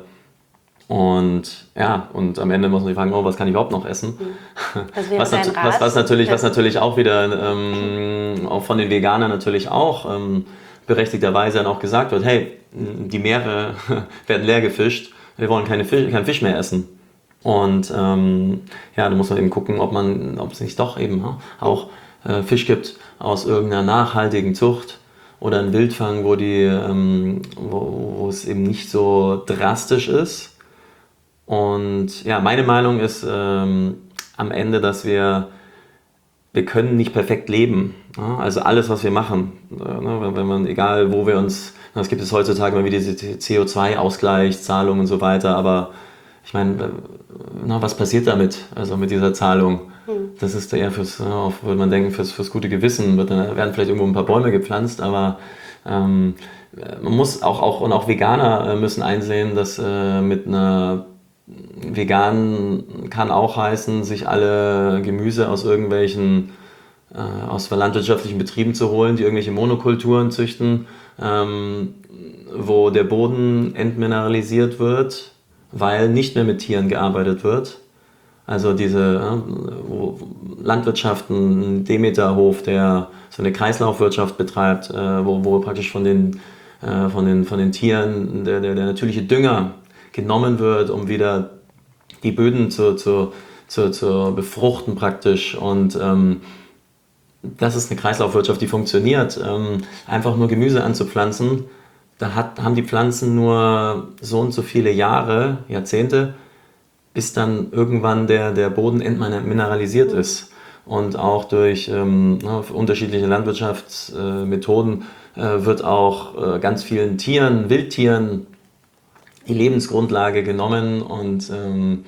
Und ja, und am Ende muss man sich fragen, oh, was kann ich überhaupt noch essen? Also was, nat- was, was, natürlich, was natürlich auch wieder ähm, auch von den Veganern natürlich auch ähm, berechtigterweise dann auch gesagt wird, hey, die Meere werden leer gefischt, wir wollen keine Fisch, keinen Fisch mehr essen. Und ähm, ja, da muss man eben gucken, ob man, ob es nicht doch eben ja, auch äh, Fisch gibt aus irgendeiner nachhaltigen Zucht oder ein Wildfang, wo die, ähm, wo, wo es eben nicht so drastisch ist. Und ja, meine Meinung ist ähm, am Ende, dass wir wir können nicht perfekt leben. Ja? Also alles, was wir machen, äh, ne? wenn man, egal wo wir uns, es gibt es heutzutage immer wieder diese C O zwei Ausgleichszahlungen und so weiter, aber ich meine, na, was passiert damit, also mit dieser Zahlung? Hm. Das ist eher fürs, ja, würde man denken, fürs, fürs gute Gewissen, wird, dann werden vielleicht irgendwo ein paar Bäume gepflanzt, aber ähm, man muss auch, auch, und auch Veganer müssen einsehen, dass äh, mit einer vegan kann auch heißen, sich alle Gemüse aus irgendwelchen, äh, aus landwirtschaftlichen Betrieben zu holen, die irgendwelche Monokulturen züchten, ähm, wo der Boden entmineralisiert wird, weil nicht mehr mit Tieren gearbeitet wird. Also diese äh, wo Landwirtschaft, ein Demeterhof, der so eine Kreislaufwirtschaft betreibt, äh, wo, wo praktisch von den, äh, von den, von den Tieren der, der, der natürliche Dünger genommen wird, um wieder die Böden zu, zu, zu, zu befruchten praktisch. Und ähm, das ist eine Kreislaufwirtschaft, die funktioniert. Ähm, einfach nur Gemüse anzupflanzen, da hat, haben die Pflanzen nur so und so viele Jahre, Jahrzehnte, bis dann irgendwann der, der Boden entmineralisiert ist. Und auch durch ähm, unterschiedliche Landwirtschaftsmethoden äh, wird auch äh, ganz vielen Tieren, Wildtieren, die Lebensgrundlage genommen. Und ähm,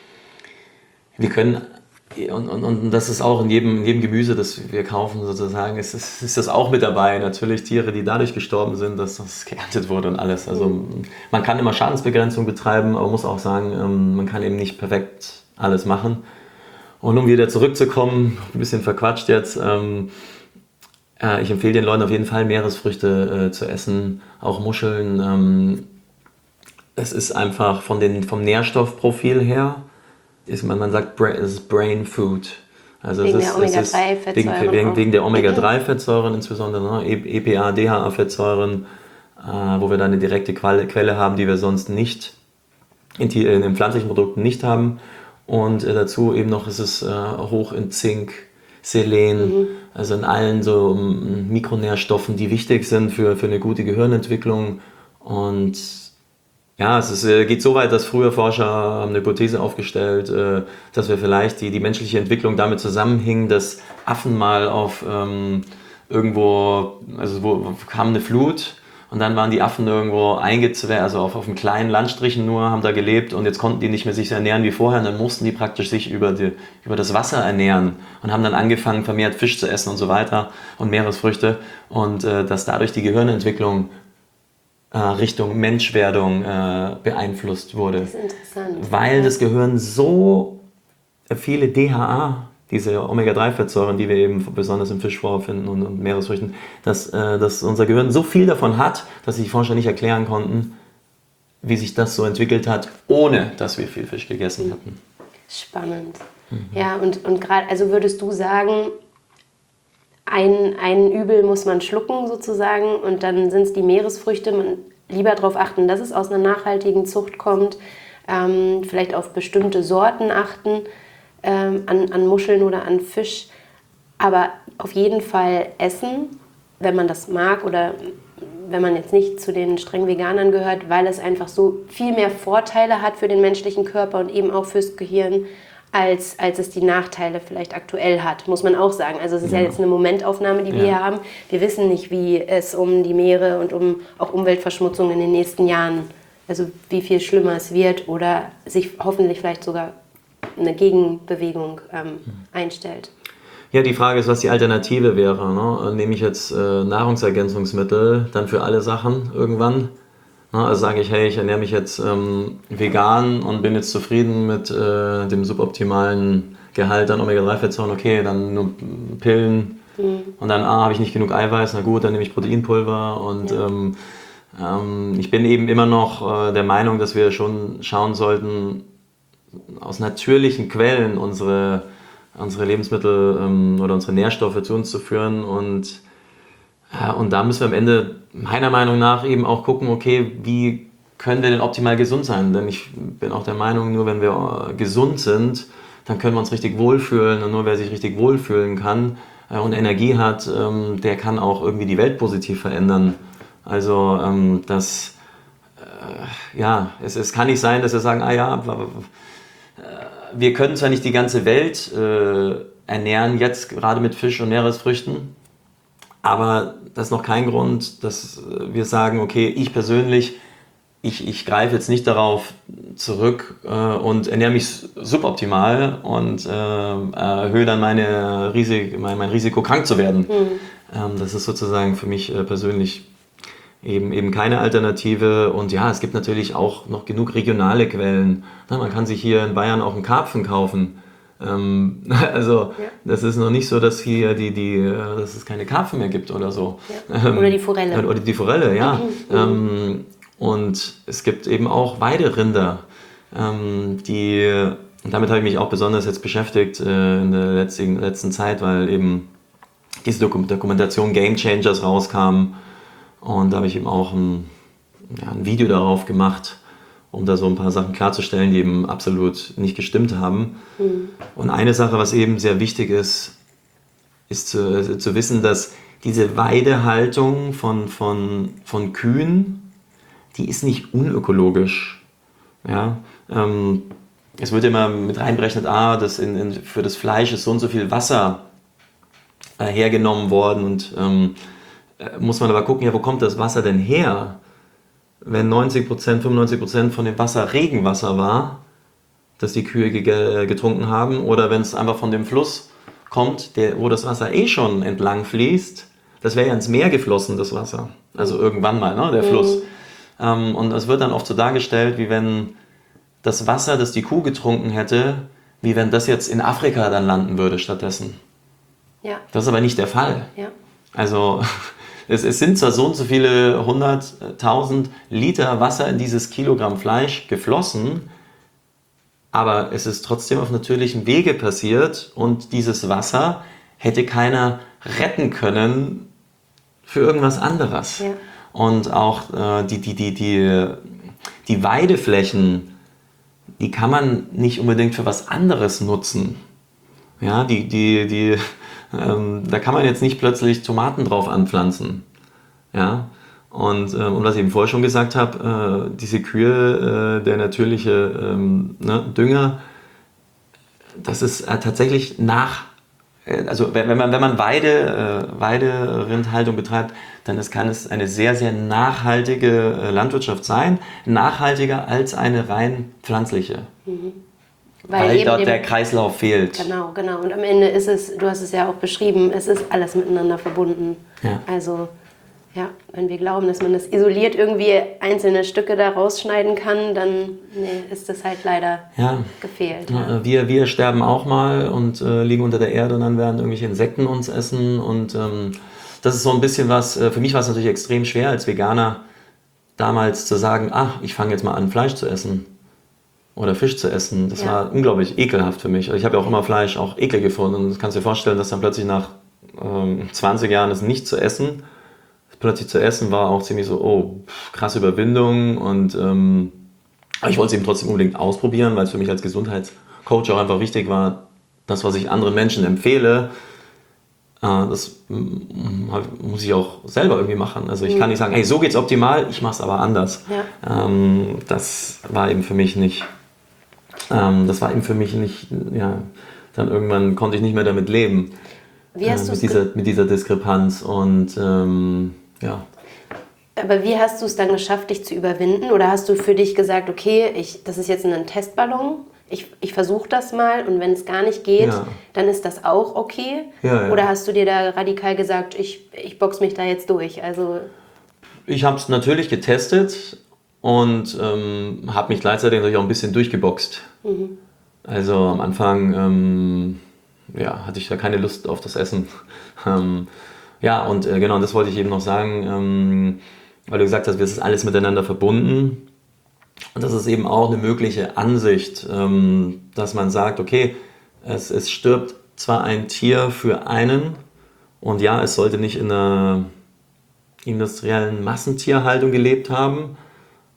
wir können, und, und, und das ist auch in jedem, in jedem Gemüse, das wir kaufen sozusagen, ist, ist, ist das auch mit dabei. Natürlich Tiere, die dadurch gestorben sind, dass das geerntet wurde und alles. Also man kann immer Schadensbegrenzung betreiben, aber man muss auch sagen, ähm, man kann eben nicht perfekt alles machen. Und um wieder zurückzukommen, ein bisschen verquatscht jetzt, ähm, äh, ich empfehle den Leuten auf jeden Fall Meeresfrüchte äh, zu essen, auch Muscheln. Ähm, es ist einfach von den, vom Nährstoffprofil her, ist, man, man sagt, es ist Brain Food. Also wegen es ist, der Omega drei Fettsäuren. Wegen, wegen, wegen der Omega drei Fettsäuren insbesondere, ne? E P A, D H A Fettsäuren, äh, wo wir dann eine direkte Quelle, Quelle haben, die wir sonst nicht in, die, in den pflanzlichen Produkten nicht haben. Und äh, dazu eben noch ist es äh, hoch in Zink, Selen, mhm. also in allen so um, Mikronährstoffen, die wichtig sind für, für eine gute Gehirnentwicklung. Und ja, es ist, äh, geht so weit, dass früher Forscher haben eine Hypothese aufgestellt, äh, dass wir vielleicht die, die menschliche Entwicklung damit zusammenhing, dass Affen mal auf ähm, irgendwo, also wo kam eine Flut. Und dann waren die Affen irgendwo eingezwängt, also auf, auf einem kleinen Landstrichen nur, haben da gelebt und jetzt konnten die nicht mehr sich ernähren wie vorher und dann mussten die praktisch sich über, die, über das Wasser ernähren und haben dann angefangen, vermehrt Fisch zu essen und so weiter und Meeresfrüchte und äh, dass dadurch die Gehirnentwicklung äh, Richtung Menschwerdung äh, beeinflusst wurde. Das ist interessant. Weil das Gehirn so viele D H A, diese Omega drei Fettsäuren, die wir eben besonders im Fisch vorfinden und, und Meeresfrüchten, dass, äh, dass unser Gehirn so viel davon hat, dass sich die Forscher nicht erklären konnten, wie sich das so entwickelt hat, ohne dass wir viel Fisch gegessen hatten. Spannend. Mhm. Ja, und, und gerade, also würdest du sagen, ein, ein Übel muss man schlucken sozusagen und dann sind es die Meeresfrüchte, man lieber darauf achten, dass es aus einer nachhaltigen Zucht kommt, ähm, vielleicht auf bestimmte Sorten achten, Ähm, an, an Muscheln oder an Fisch, aber auf jeden Fall essen, wenn man das mag oder wenn man jetzt nicht zu den streng Veganern gehört, weil es einfach so viel mehr Vorteile hat für den menschlichen Körper und eben auch fürs Gehirn, als, als es die Nachteile vielleicht aktuell hat, muss man auch sagen. Also es ist ja, ja jetzt eine Momentaufnahme, die wir ja. hier haben. Wir wissen nicht, wie es um die Meere und um auch Umweltverschmutzung in den nächsten Jahren, also wie viel schlimmer es wird oder sich hoffentlich vielleicht sogar eine Gegenbewegung ähm, einstellt. Ja, die Frage ist, was die Alternative wäre. Ne? Nehme ich jetzt äh, Nahrungsergänzungsmittel dann für alle Sachen irgendwann? Ne? Also sage ich, hey, ich ernähre mich jetzt ähm, vegan und bin jetzt zufrieden mit äh, dem suboptimalen Gehalt an Omega drei Fettsäuren. Okay, dann nur Pillen mhm. und dann ah, habe ich nicht genug Eiweiß. Na gut, dann nehme ich Proteinpulver. Und ja. ähm, ähm, ich bin eben immer noch äh, der Meinung, dass wir schon schauen sollten, aus natürlichen Quellen unsere, unsere Lebensmittel ähm, oder unsere Nährstoffe zu uns zu führen. Und, ja, und da müssen wir am Ende meiner Meinung nach eben auch gucken, okay, wie können wir denn optimal gesund sein? Denn ich bin auch der Meinung, nur wenn wir gesund sind, dann können wir uns richtig wohlfühlen. Und nur wer sich richtig wohlfühlen kann äh, und Energie hat, ähm, der kann auch irgendwie die Welt positiv verändern. Also ähm, das, äh, ja, es, es kann nicht sein, dass wir sagen, ah ja, äh, wir können zwar nicht die ganze Welt äh, ernähren, jetzt gerade mit Fisch und Meeresfrüchten, aber das ist noch kein Grund, dass wir sagen, okay, ich persönlich, ich, ich greife jetzt nicht darauf zurück äh, und ernähre mich suboptimal und äh, erhöhe dann meine Risik, mein, mein Risiko, krank zu werden. Mhm. Ähm, das ist sozusagen für mich äh, persönlich eben, eben keine Alternative. Und ja, es gibt natürlich auch noch genug regionale Quellen. Na, man kann sich hier in Bayern auch einen Karpfen kaufen. Ähm, also ja. Das ist noch nicht so, dass hier die, die, dass es keine Karpfen mehr gibt oder so. Ja. Oder die Forelle. Oder die Forelle, ja. Mhm. Ähm, und es gibt eben auch Weiderinder, ähm, die, und damit habe ich mich auch besonders jetzt beschäftigt äh, in der letzten, letzten Zeit, weil eben diese Dokumentation Game Changers rauskam und da habe ich eben auch ein, ja, ein Video darauf gemacht, um da so ein paar Sachen klarzustellen, die eben absolut nicht gestimmt haben. Mhm. Und eine Sache, was eben sehr wichtig ist, ist zu, zu wissen, dass diese Weidehaltung von, von, von Kühen, die ist nicht unökologisch. Ja? Ähm, es wird immer mit reinberechnet, ah, das in, in, für das Fleisch ist so und so viel Wasser äh, hergenommen worden. Und ähm, äh, muss man aber gucken, ja, wo kommt das Wasser denn her? Wenn neunzig Prozent, fünfundneunzig Prozent von dem Wasser Regenwasser war, das die Kühe ge- getrunken haben, oder wenn es einfach von dem Fluss kommt, der, wo das Wasser eh schon entlang fließt, das wäre ja ins Meer geflossen, das Wasser. Also irgendwann mal, ne, der Fluss. Mhm. Ähm, und es wird dann oft so dargestellt, wie wenn das Wasser, das die Kuh getrunken hätte, wie wenn das jetzt in Afrika dann landen würde stattdessen. Ja. Das ist aber nicht der Fall. Ja. Also es, es sind zwar so und so viele hunderttausend Liter Wasser in dieses Kilogramm Fleisch geflossen, aber es ist trotzdem auf natürlichem Wege passiert und dieses Wasser hätte keiner retten können für irgendwas anderes. Ja. Und auch äh, die, die, die, die, die Weideflächen, die kann man nicht unbedingt für was anderes nutzen. Ja, die, die, die, ähm, da kann man jetzt nicht plötzlich Tomaten drauf anpflanzen. Ja? Und, ähm, und was ich eben vorher schon gesagt habe, äh, diese Kühe, äh, der natürliche ähm, ne, Dünger, das ist äh, tatsächlich nach, äh, also wenn, wenn man, wenn man Weide, äh, Weiderindhaltung betreibt, dann ist, kann es eine sehr, sehr nachhaltige äh, Landwirtschaft sein, nachhaltiger als eine rein pflanzliche. Mhm. Weil, Weil dort der Kreislauf fehlt. Genau, genau. Und am Ende ist es, du hast es ja auch beschrieben, es ist alles miteinander verbunden. Ja. Also ja, wenn wir glauben, dass man das isoliert irgendwie einzelne Stücke da rausschneiden kann, dann nee, ist das halt leider ja. gefehlt. Ja. Wir, wir sterben auch mal und äh, liegen unter der Erde und dann werden irgendwelche Insekten uns essen. Und ähm, das ist so ein bisschen was, äh, für mich war es natürlich extrem schwer als Veganer damals zu sagen, ach, ich fange jetzt mal an Fleisch zu essen oder Fisch zu essen. Das ja. war unglaublich ekelhaft für mich. Ich habe ja auch immer Fleisch auch ekel gefunden und du kannst dir vorstellen, dass dann plötzlich nach ähm, zwanzig Jahren es nicht zu essen, plötzlich zu essen war auch ziemlich so, oh, krasse Überwindung und ähm, ich wollte es eben trotzdem unbedingt ausprobieren, weil es für mich als Gesundheitscoach auch einfach wichtig war, das, was ich anderen Menschen empfehle, äh, das m- muss ich auch selber irgendwie machen. Also ich mhm. kann nicht sagen, hey, so geht's optimal, ich mache es aber anders. Ja. Ähm, das war eben für mich nicht, ähm, das war eben für mich nicht, ja, dann irgendwann konnte ich nicht mehr damit leben. Wie hast äh, mit, dieser, mit dieser Diskrepanz und ähm, ja. Aber wie hast du es dann geschafft, dich zu überwinden? Oder hast du für dich gesagt, okay, ich, das ist jetzt ein Testballon, ich, ich versuche das mal und wenn es gar nicht geht, ja. dann ist das auch okay? Ja, ja. Oder hast du dir da radikal gesagt, ich, ich box mich da jetzt durch? Also ich habe es natürlich getestet und ähm, habe mich gleichzeitig natürlich auch ein bisschen durchgeboxt. Mhm. Also am Anfang ähm, ja, hatte ich da keine Lust auf das Essen. ähm, Ja, und äh, genau, das wollte ich eben noch sagen, ähm, weil du gesagt hast, es ist alles miteinander verbunden. Und das ist eben auch eine mögliche Ansicht, ähm, dass man sagt, okay, es, es stirbt zwar ein Tier für einen und ja, es sollte nicht in einer industriellen Massentierhaltung gelebt haben,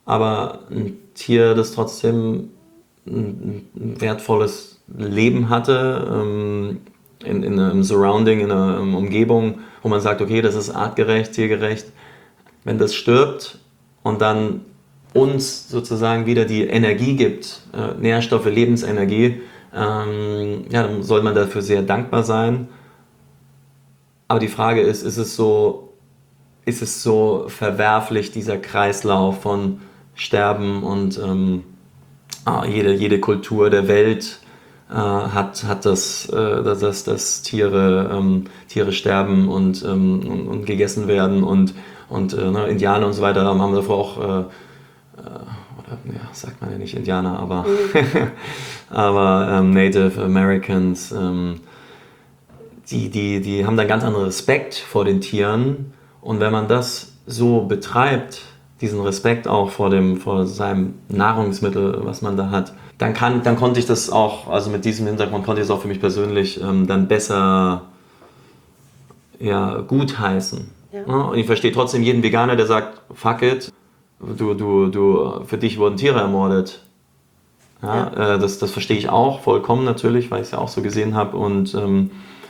aber ein Tier, das trotzdem ein wertvolles Leben hatte, ähm, in, in einem Surrounding, in einer Umgebung, wo man sagt, okay, das ist artgerecht, tiergerecht. Wenn das stirbt und dann uns sozusagen wieder die Energie gibt, äh, Nährstoffe, Lebensenergie, ähm, ja, dann soll man dafür sehr dankbar sein. Aber die Frage ist, ist es so, ist es so verwerflich, dieser Kreislauf von Sterben und ähm, ah, jede, jede Kultur der Welt äh, hat, hat das, äh, dass, dass, dass Tiere, ähm, Tiere sterben und, ähm, und, und gegessen werden und, und äh, ne, Indianer und so weiter haben davor auch, äh, oder, ja, sagt man ja nicht Indianer, aber, aber ähm, Native Americans, ähm, die, die, die haben da ganz anderen Respekt vor den Tieren. Und wenn man das so betreibt, diesen Respekt auch vor, dem, vor seinem Nahrungsmittel, was man da hat, dann, kann, dann konnte ich das auch, also mit diesem Hintergrund konnte ich es auch für mich persönlich ähm, dann besser ja, gutheißen. Ja. Und ich verstehe trotzdem jeden Veganer, der sagt, fuck it, du, du, du, für dich wurden Tiere ermordet. Ja, ja. Äh, das, das verstehe ich auch vollkommen natürlich, weil ich es ja auch so gesehen habe. Und ähm,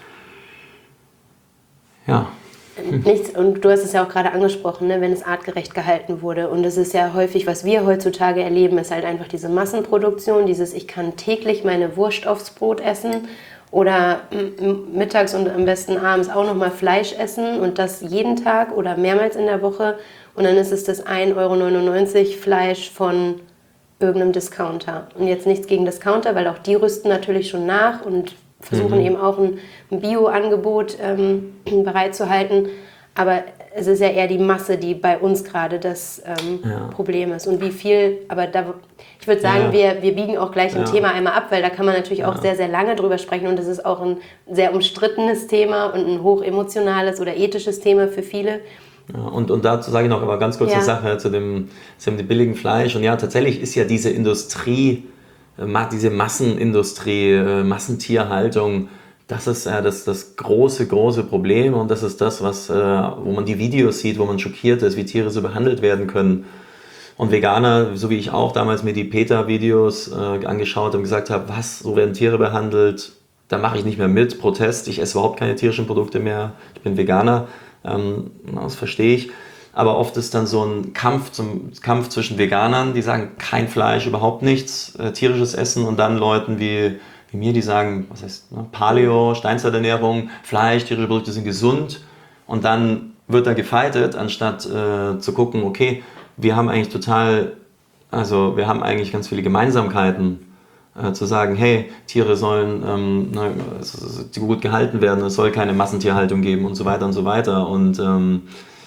ja. Nichts, und du hast es ja auch gerade angesprochen, ne, wenn es artgerecht gehalten wurde. Und es ist ja häufig, was wir heutzutage erleben, ist halt einfach diese Massenproduktion, dieses ich kann täglich meine Wurst aufs Brot essen oder m- mittags und am besten abends auch nochmal Fleisch essen und das jeden Tag oder mehrmals in der Woche. Und dann ist es das ein Euro neunundneunzig Fleisch von irgendeinem Discounter. Und jetzt nichts gegen Discounter, weil auch die rüsten natürlich schon nach und versuchen mhm. eben auch ein, ein Bio-Angebot ähm, bereitzuhalten. Aber es ist ja eher die Masse, die bei uns gerade das ähm, ja. Problem ist. Und wie viel, aber da, ich würde sagen, ja. wir, wir biegen auch gleich ein ja. Thema einmal ab, weil da kann man natürlich ja. auch sehr, sehr lange drüber sprechen. Und das ist auch ein sehr umstrittenes Thema und ein hochemotionales oder ethisches Thema für viele. Ja, und, und dazu sage ich noch aber ganz kurz ja. eine Sache zu dem, zu dem billigen Fleisch. Und ja, tatsächlich ist ja diese Industrie, diese Massenindustrie, Massentierhaltung, das ist ja das, das große, große Problem und das ist das, was, wo man die Videos sieht, wo man schockiert ist, wie Tiere so behandelt werden können. Und Veganer, so wie ich auch damals mir die PETA-Videos äh, angeschaut und gesagt habe, was, so werden Tiere behandelt, da mache ich nicht mehr mit, Protest, ich esse überhaupt keine tierischen Produkte mehr, ich bin Veganer, ähm, das verstehe ich. Aber oft ist dann so ein Kampf, zum, Kampf zwischen Veganern, die sagen, kein Fleisch, überhaupt nichts, äh, tierisches Essen und dann Leuten wie, wie mir, die sagen, was heißt, ne, Paleo, Steinzeiternährung, Fleisch, tierische Produkte sind gesund und dann wird da gefightet, anstatt äh, zu gucken, okay, wir haben eigentlich total, also wir haben eigentlich ganz viele Gemeinsamkeiten, äh, zu sagen, hey, Tiere sollen ähm, na, gut gehalten werden, es soll keine Massentierhaltung geben und so weiter und so weiter und ähm,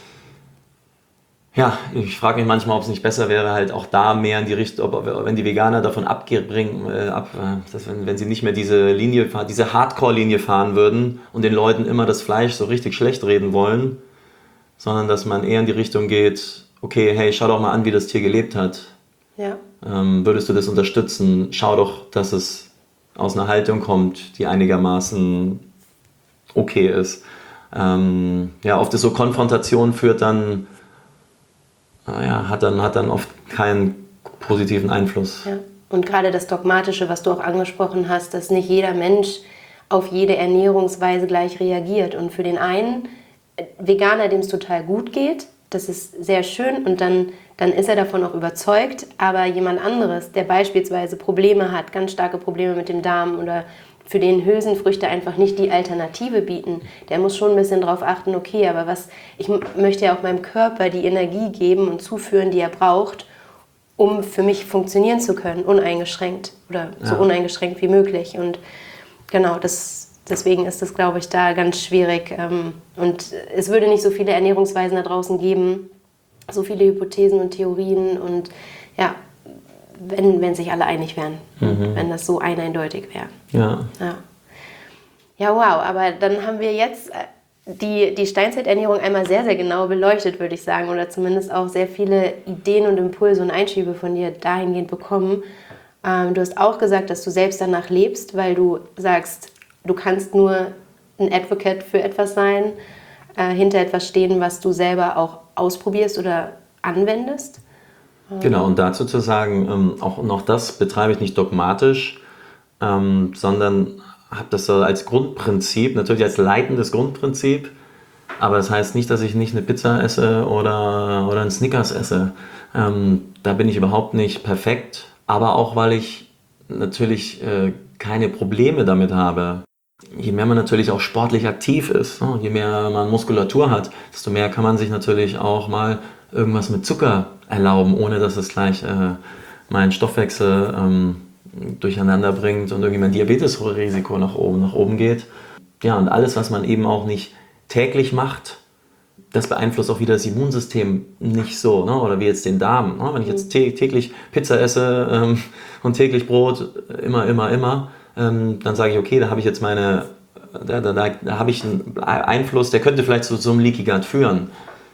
ja, ich frage mich manchmal, ob es nicht besser wäre, halt auch da mehr in die Richtung, ob, wenn die Veganer davon abbringen, äh, ab, dass wenn, wenn sie nicht mehr diese Linie, diese Hardcore-Linie fahren würden und den Leuten immer das Fleisch so richtig schlecht reden wollen, sondern dass man eher in die Richtung geht, okay, hey, schau doch mal an, wie das Tier gelebt hat. Ja. Ähm, würdest du das unterstützen? Schau doch, dass es aus einer Haltung kommt, die einigermaßen okay ist. Ähm, ja, oft ist so Konfrontation führt dann Ja, hat dann, hat dann oft keinen positiven Einfluss. Ja. Und gerade das Dogmatische, was du auch angesprochen hast, dass nicht jeder Mensch auf jede Ernährungsweise gleich reagiert. Und für den einen Veganer, dem es total gut geht, das ist sehr schön und dann, dann ist er davon auch überzeugt. Aber jemand anderes, der beispielsweise Probleme hat, ganz starke Probleme mit dem Darm oder für den Hülsenfrüchte einfach nicht die Alternative bieten, der muss schon ein bisschen darauf achten, okay, aber was, ich möchte ja auch meinem Körper die Energie geben und zuführen, die er braucht, um für mich funktionieren zu können, uneingeschränkt oder ja. so uneingeschränkt wie möglich. Und genau, das, deswegen ist das, glaube ich, da ganz schwierig. Und es würde nicht so viele Ernährungsweisen da draußen geben, so viele Hypothesen und Theorien und ja, wenn, wenn sich alle einig wären, mhm. wenn das so eindeutig wäre. Ja. ja. Ja, wow, aber dann haben wir jetzt die, die Steinzeiternährung einmal sehr, sehr genau beleuchtet, würde ich sagen, oder zumindest auch sehr viele Ideen und Impulse und Einschübe von dir dahingehend bekommen. Ähm, du hast auch gesagt, dass du selbst danach lebst, weil du sagst, du kannst nur ein Advocate für etwas sein, äh, hinter etwas stehen, was du selber auch ausprobierst oder anwendest. Genau, und dazu zu sagen, ähm, auch, und auch das betreibe ich nicht dogmatisch, ähm, sondern habe das so als Grundprinzip, natürlich als leitendes Grundprinzip, aber das heißt nicht, dass ich nicht eine Pizza esse oder, oder einen Snickers esse. Ähm, da bin ich überhaupt nicht perfekt, aber auch, weil ich natürlich äh, keine Probleme damit habe. Je mehr man natürlich auch sportlich aktiv ist, ne, je mehr man Muskulatur hat, desto mehr kann man sich natürlich auch mal irgendwas mit Zucker erlauben, ohne dass es gleich äh, meinen Stoffwechsel ähm, durcheinander bringt und irgendwie mein Diabetesrisiko nach oben, nach oben geht. Ja, und alles, was man eben auch nicht täglich macht, das beeinflusst auch wieder das Immunsystem nicht so, ne? Oder wie jetzt den Darm. Ne? Wenn ich jetzt tä- täglich Pizza esse ähm, und täglich Brot, immer, immer, immer, ähm, dann sage ich, okay, da habe ich jetzt meine, da, da, da, da habe ich einen Einfluss, der könnte vielleicht zu so einem Leaky Gut führen.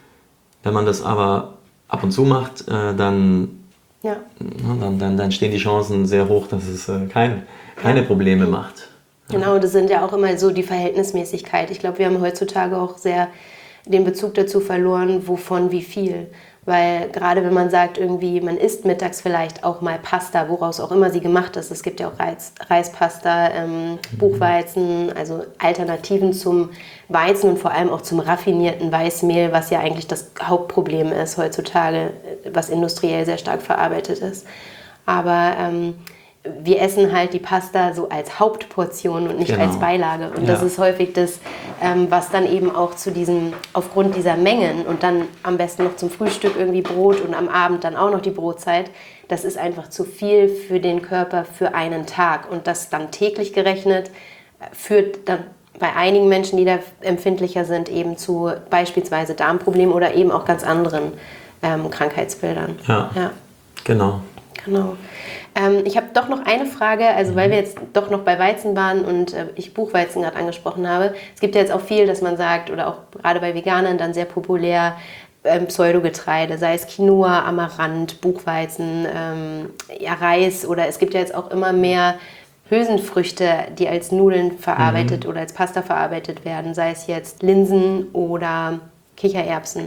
Wenn man das aber ab und zu macht, äh, dann, Ja. na, dann, dann, dann stehen die Chancen sehr hoch, dass es äh, kein, keine Ja. Probleme macht. Genau, das sind ja auch immer so die Verhältnismäßigkeit. Ich glaube, wir haben heutzutage auch sehr den Bezug dazu verloren, wovon wie viel. Weil gerade wenn man sagt, irgendwie, man isst mittags vielleicht auch mal Pasta, woraus auch immer sie gemacht ist. Es gibt ja auch Reis, Reispasta, ähm, Buchweizen, also Alternativen zum Weizen und vor allem auch zum raffinierten Weißmehl, was ja eigentlich das Hauptproblem ist heutzutage, was industriell sehr stark verarbeitet ist. Aber ähm, wir essen halt die Pasta so als Hauptportion und nicht Genau. als Beilage. Und Ja. das ist häufig das, ähm, was dann eben auch zu diesem, aufgrund dieser Mengen und dann am besten noch zum Frühstück irgendwie Brot und am Abend dann auch noch die Brotzeit, das ist einfach zu viel für den Körper für einen Tag. Und das dann täglich gerechnet führt dann bei einigen Menschen, die da empfindlicher sind, eben zu beispielsweise Darmproblemen oder eben auch ganz anderen ähm, Krankheitsbildern. Ja, Ja. genau. Genau. Ähm, ich habe doch noch eine Frage, also weil wir jetzt doch noch bei Weizen waren und äh, ich Buchweizen gerade angesprochen habe. Es gibt ja jetzt auch viel, dass man sagt, oder auch gerade bei Veganern dann sehr populär, ähm, Pseudogetreide, sei es Quinoa, Amaranth, Buchweizen, ähm, ja, Reis, oder es gibt ja jetzt auch immer mehr Hülsenfrüchte, die als Nudeln verarbeitet mhm. oder als Pasta verarbeitet werden, sei es jetzt Linsen oder Kichererbsen.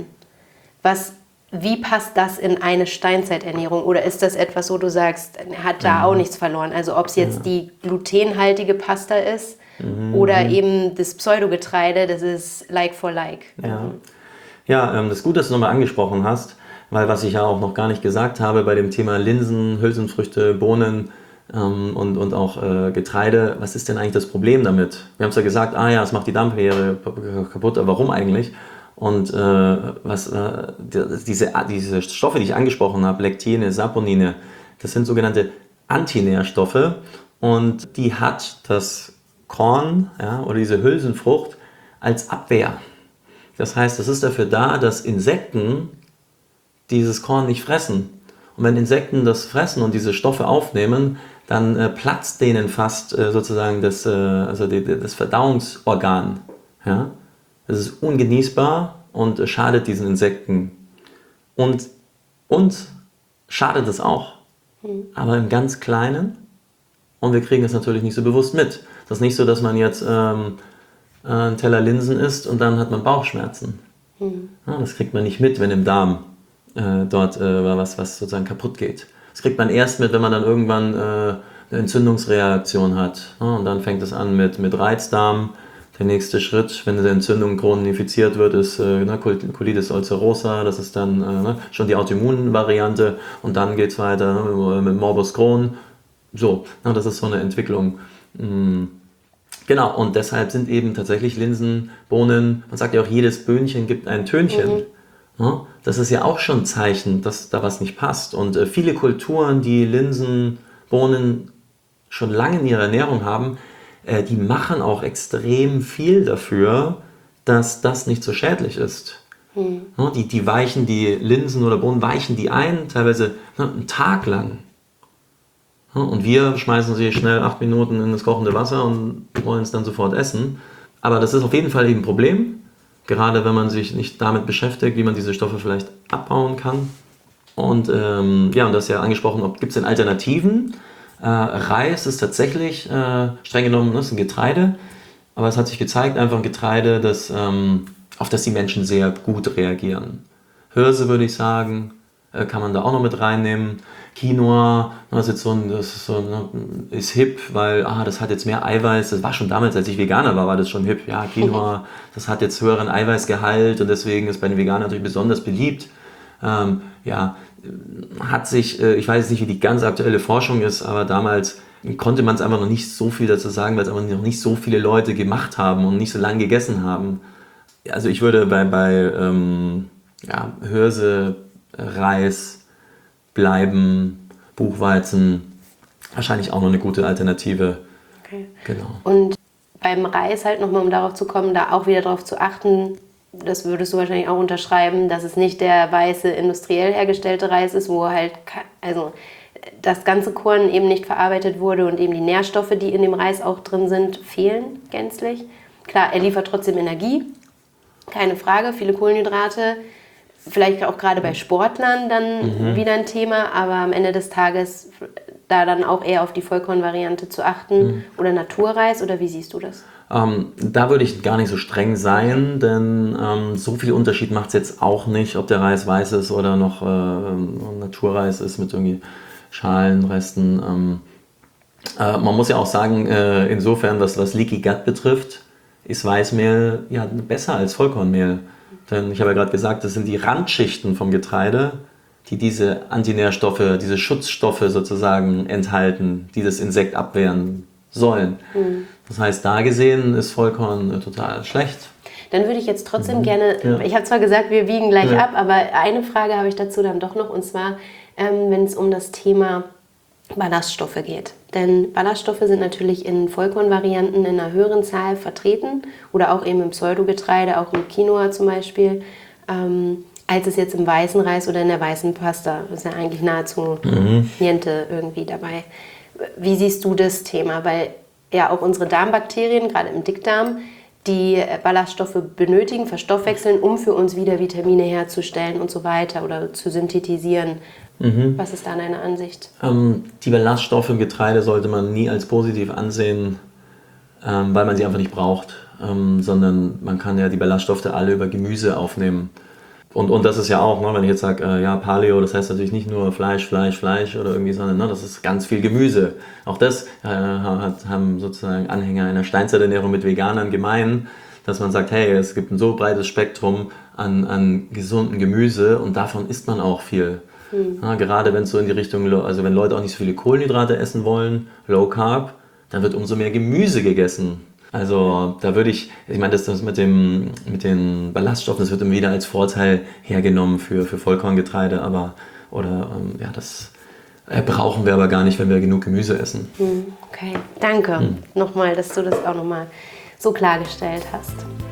Was Wie passt das in eine Steinzeiternährung? Oder ist das etwas, wo du sagst, hat da auch nichts verloren? Also ob es jetzt ja. die glutenhaltige Pasta ist mhm. oder eben das Pseudogetreide, das ist like for like. Ja, ja ähm, das ist gut, dass du nochmal angesprochen hast, weil was ich ja auch noch gar nicht gesagt habe bei dem Thema Linsen, Hülsenfrüchte, Bohnen ähm, und, und auch äh, Getreide, was ist denn eigentlich das Problem damit? Wir haben es ja gesagt, ah ja, es macht die Darmbarriere kaputt, aber warum eigentlich? Und äh, was, äh, diese, diese Stoffe, die ich angesprochen habe, Lektine, Saponine, das sind sogenannte Antinährstoffe und die hat das Korn ja, oder diese Hülsenfrucht als Abwehr. Das heißt, es ist dafür da, dass Insekten dieses Korn nicht fressen. Und wenn Insekten das fressen und diese Stoffe aufnehmen, dann äh, platzt denen fast äh, sozusagen das, äh, also die, das Verdauungsorgan. Ja? Es ist ungenießbar und schadet diesen Insekten. Und uns schadet es auch, mhm. aber im ganz Kleinen. Und wir kriegen es natürlich nicht so bewusst mit. Das ist nicht so, dass man jetzt ähm, einen Teller Linsen isst und dann hat man Bauchschmerzen. Mhm. Ja, das kriegt man nicht mit, wenn im Darm äh, dort äh, was, was sozusagen kaputt geht. Das kriegt man erst mit, wenn man dann irgendwann äh, eine Entzündungsreaktion hat. Ja, und dann fängt es an mit, mit Reizdarm. Der nächste Schritt, wenn eine Entzündung chronifiziert wird, ist äh, ne, Colitis ulcerosa, das ist dann äh, ne, schon die Autoimmunvariante und dann geht es weiter ne, mit Morbus Crohn. So, ne, das ist so eine Entwicklung. Mhm. Genau, und deshalb sind eben tatsächlich Linsen, Bohnen, man sagt ja auch, jedes Böhnchen gibt ein Tönchen. Mhm. Ne? Das ist ja auch schon ein Zeichen, dass da was nicht passt. Und äh, viele Kulturen, die Linsen, Bohnen schon lange in ihrer Ernährung haben, die machen auch extrem viel dafür, dass das nicht so schädlich ist. Hm. Die, die weichen die Linsen oder Bohnen, weichen die ein, teilweise einen Tag lang. Und wir schmeißen sie schnell acht Minuten in das kochende Wasser und wollen es dann sofort essen. Aber das ist auf jeden Fall eben ein Problem, gerade wenn man sich nicht damit beschäftigt, wie man diese Stoffe vielleicht abbauen kann. Und ähm, ja, und das ist ja angesprochen, gibt es denn Alternativen? Äh, Reis ist tatsächlich, äh, streng genommen, das ist ein Getreide, aber es hat sich gezeigt, einfach ein Getreide, das, ähm, auf das die Menschen sehr gut reagieren. Hirse würde ich sagen, äh, kann man da auch noch mit reinnehmen. Quinoa, das ist jetzt so ein, das ist, so ein, ist hip, weil ah, das hat jetzt mehr Eiweiß. Das war schon damals, als ich Veganer war, war das schon hip. Ja, Quinoa, das hat jetzt höheren Eiweißgehalt und deswegen ist bei den Veganern natürlich besonders beliebt. Ähm, ja, hat sich, äh, ich weiß jetzt nicht, wie die ganz aktuelle Forschung ist, aber damals konnte man es einfach noch nicht so viel dazu sagen, weil es einfach noch nicht so viele Leute gemacht haben und nicht so lange gegessen haben. Also ich würde bei, bei ähm, ja, Hirse, Reis bleiben, Buchweizen, wahrscheinlich auch noch eine gute Alternative. Okay. Genau. Und beim Reis halt nochmal, um darauf zu kommen, da auch wieder darauf zu achten, das würdest du wahrscheinlich auch unterschreiben, dass es nicht der weiße industriell hergestellte Reis ist, wo halt also das ganze Korn eben nicht verarbeitet wurde und eben die Nährstoffe, die in dem Reis auch drin sind, fehlen gänzlich. Klar, er liefert trotzdem Energie, keine Frage, viele Kohlenhydrate, vielleicht auch gerade bei Sportlern dann mhm. wieder ein Thema, aber am Ende des Tages da dann auch eher auf die Vollkornvariante zu achten mhm. oder Naturreis, oder wie siehst du das? Ähm, da würde ich gar nicht so streng sein, denn ähm, so viel Unterschied macht es jetzt auch nicht, ob der Reis weiß ist oder noch äh, Naturreis ist mit irgendwie Schalenresten. Ähm, äh, man muss ja auch sagen, äh, insofern, was, was Leaky Gut betrifft, ist Weißmehl ja besser als Vollkornmehl. Denn ich habe ja gerade gesagt, das sind die Randschichten vom Getreide, die diese Antinährstoffe, diese Schutzstoffe sozusagen enthalten, die das Insekt abwehren sollen. Mhm. Das heißt, da gesehen ist Vollkorn äh, total schlecht. Dann würde ich jetzt trotzdem mhm. gerne, ja. ich habe zwar gesagt, wir wiegen gleich ja. ab, aber eine Frage habe ich dazu dann doch noch, und zwar, ähm, wenn es um das Thema Ballaststoffe geht. Denn Ballaststoffe sind natürlich in Vollkornvarianten in einer höheren Zahl vertreten oder auch eben im Pseudogetreide, auch im Quinoa zum Beispiel, ähm, als es jetzt im weißen Reis oder in der weißen Pasta. Das ist ja eigentlich nahezu mhm. niente irgendwie dabei. Wie siehst du das Thema? Weil ja auch unsere Darmbakterien, gerade im Dickdarm, die Ballaststoffe benötigen, verstoffwechseln, um für uns wieder Vitamine herzustellen und so weiter oder zu synthetisieren. Mhm. Was ist da deine Ansicht? Ähm, die Ballaststoffe im Getreide sollte man nie als positiv ansehen, ähm, weil man sie einfach nicht braucht, ähm, sondern man kann ja die Ballaststoffe alle über Gemüse aufnehmen. Und, und das ist ja auch, ne, wenn ich jetzt sage, äh, ja, Paleo, das heißt natürlich nicht nur Fleisch, Fleisch, Fleisch oder irgendwie, sondern ne, das ist ganz viel Gemüse. Auch das äh, hat, haben sozusagen Anhänger einer Steinzeiternährung mit Veganern gemein, dass man sagt, hey, es gibt ein so breites Spektrum an, an gesunden Gemüse und davon isst man auch viel. Mhm. Ja, gerade wenn es so in die Richtung, also wenn Leute auch nicht so viele Kohlenhydrate essen wollen, Low Carb, dann wird umso mehr Gemüse gegessen. Also da würde ich, ich meine, das, das mit, dem, mit den Ballaststoffen, das wird immer wieder als Vorteil hergenommen für, für Vollkorngetreide, aber oder ähm, ja, das äh, brauchen wir aber gar nicht, wenn wir genug Gemüse essen. Okay, danke hm. nochmal, dass du das auch nochmal so klargestellt hast.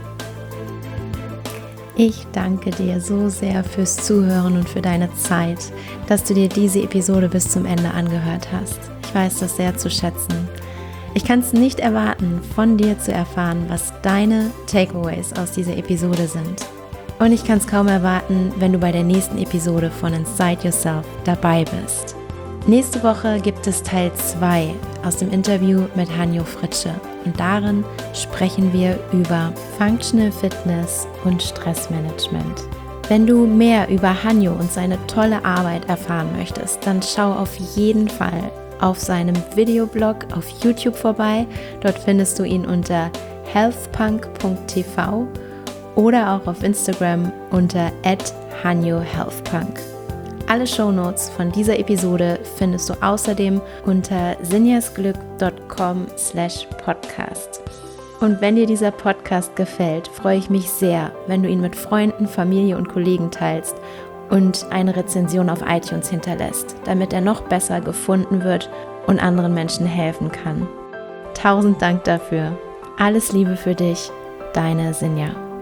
Ich danke dir so sehr fürs Zuhören und für deine Zeit, dass du dir diese Episode bis zum Ende angehört hast. Ich weiß das sehr zu schätzen. Ich kann es nicht erwarten, von dir zu erfahren, was deine Takeaways aus dieser Episode sind. Und ich kann es kaum erwarten, wenn du bei der nächsten Episode von Inside Yourself dabei bist. Nächste Woche gibt es Teil zwei aus dem Interview mit Hanjo Fritsche. Und darin sprechen wir über Functional Fitness und Stressmanagement. Wenn du mehr über Hanjo und seine tolle Arbeit erfahren möchtest, dann schau auf jeden Fall auf seinem Videoblog auf YouTube vorbei. Dort findest du ihn unter healthpunk punkt t v oder auch auf Instagram unter at hanjo healthpunk. Alle Shownotes von dieser Episode findest du außerdem unter sinjasglück punkt com slash podcast. Und wenn dir dieser Podcast gefällt, freue ich mich sehr, wenn du ihn mit Freunden, Familie und Kollegen teilst und eine Rezension auf iTunes hinterlässt, damit er noch besser gefunden wird und anderen Menschen helfen kann. Tausend Dank dafür. Alles Liebe für dich, deine Sinja.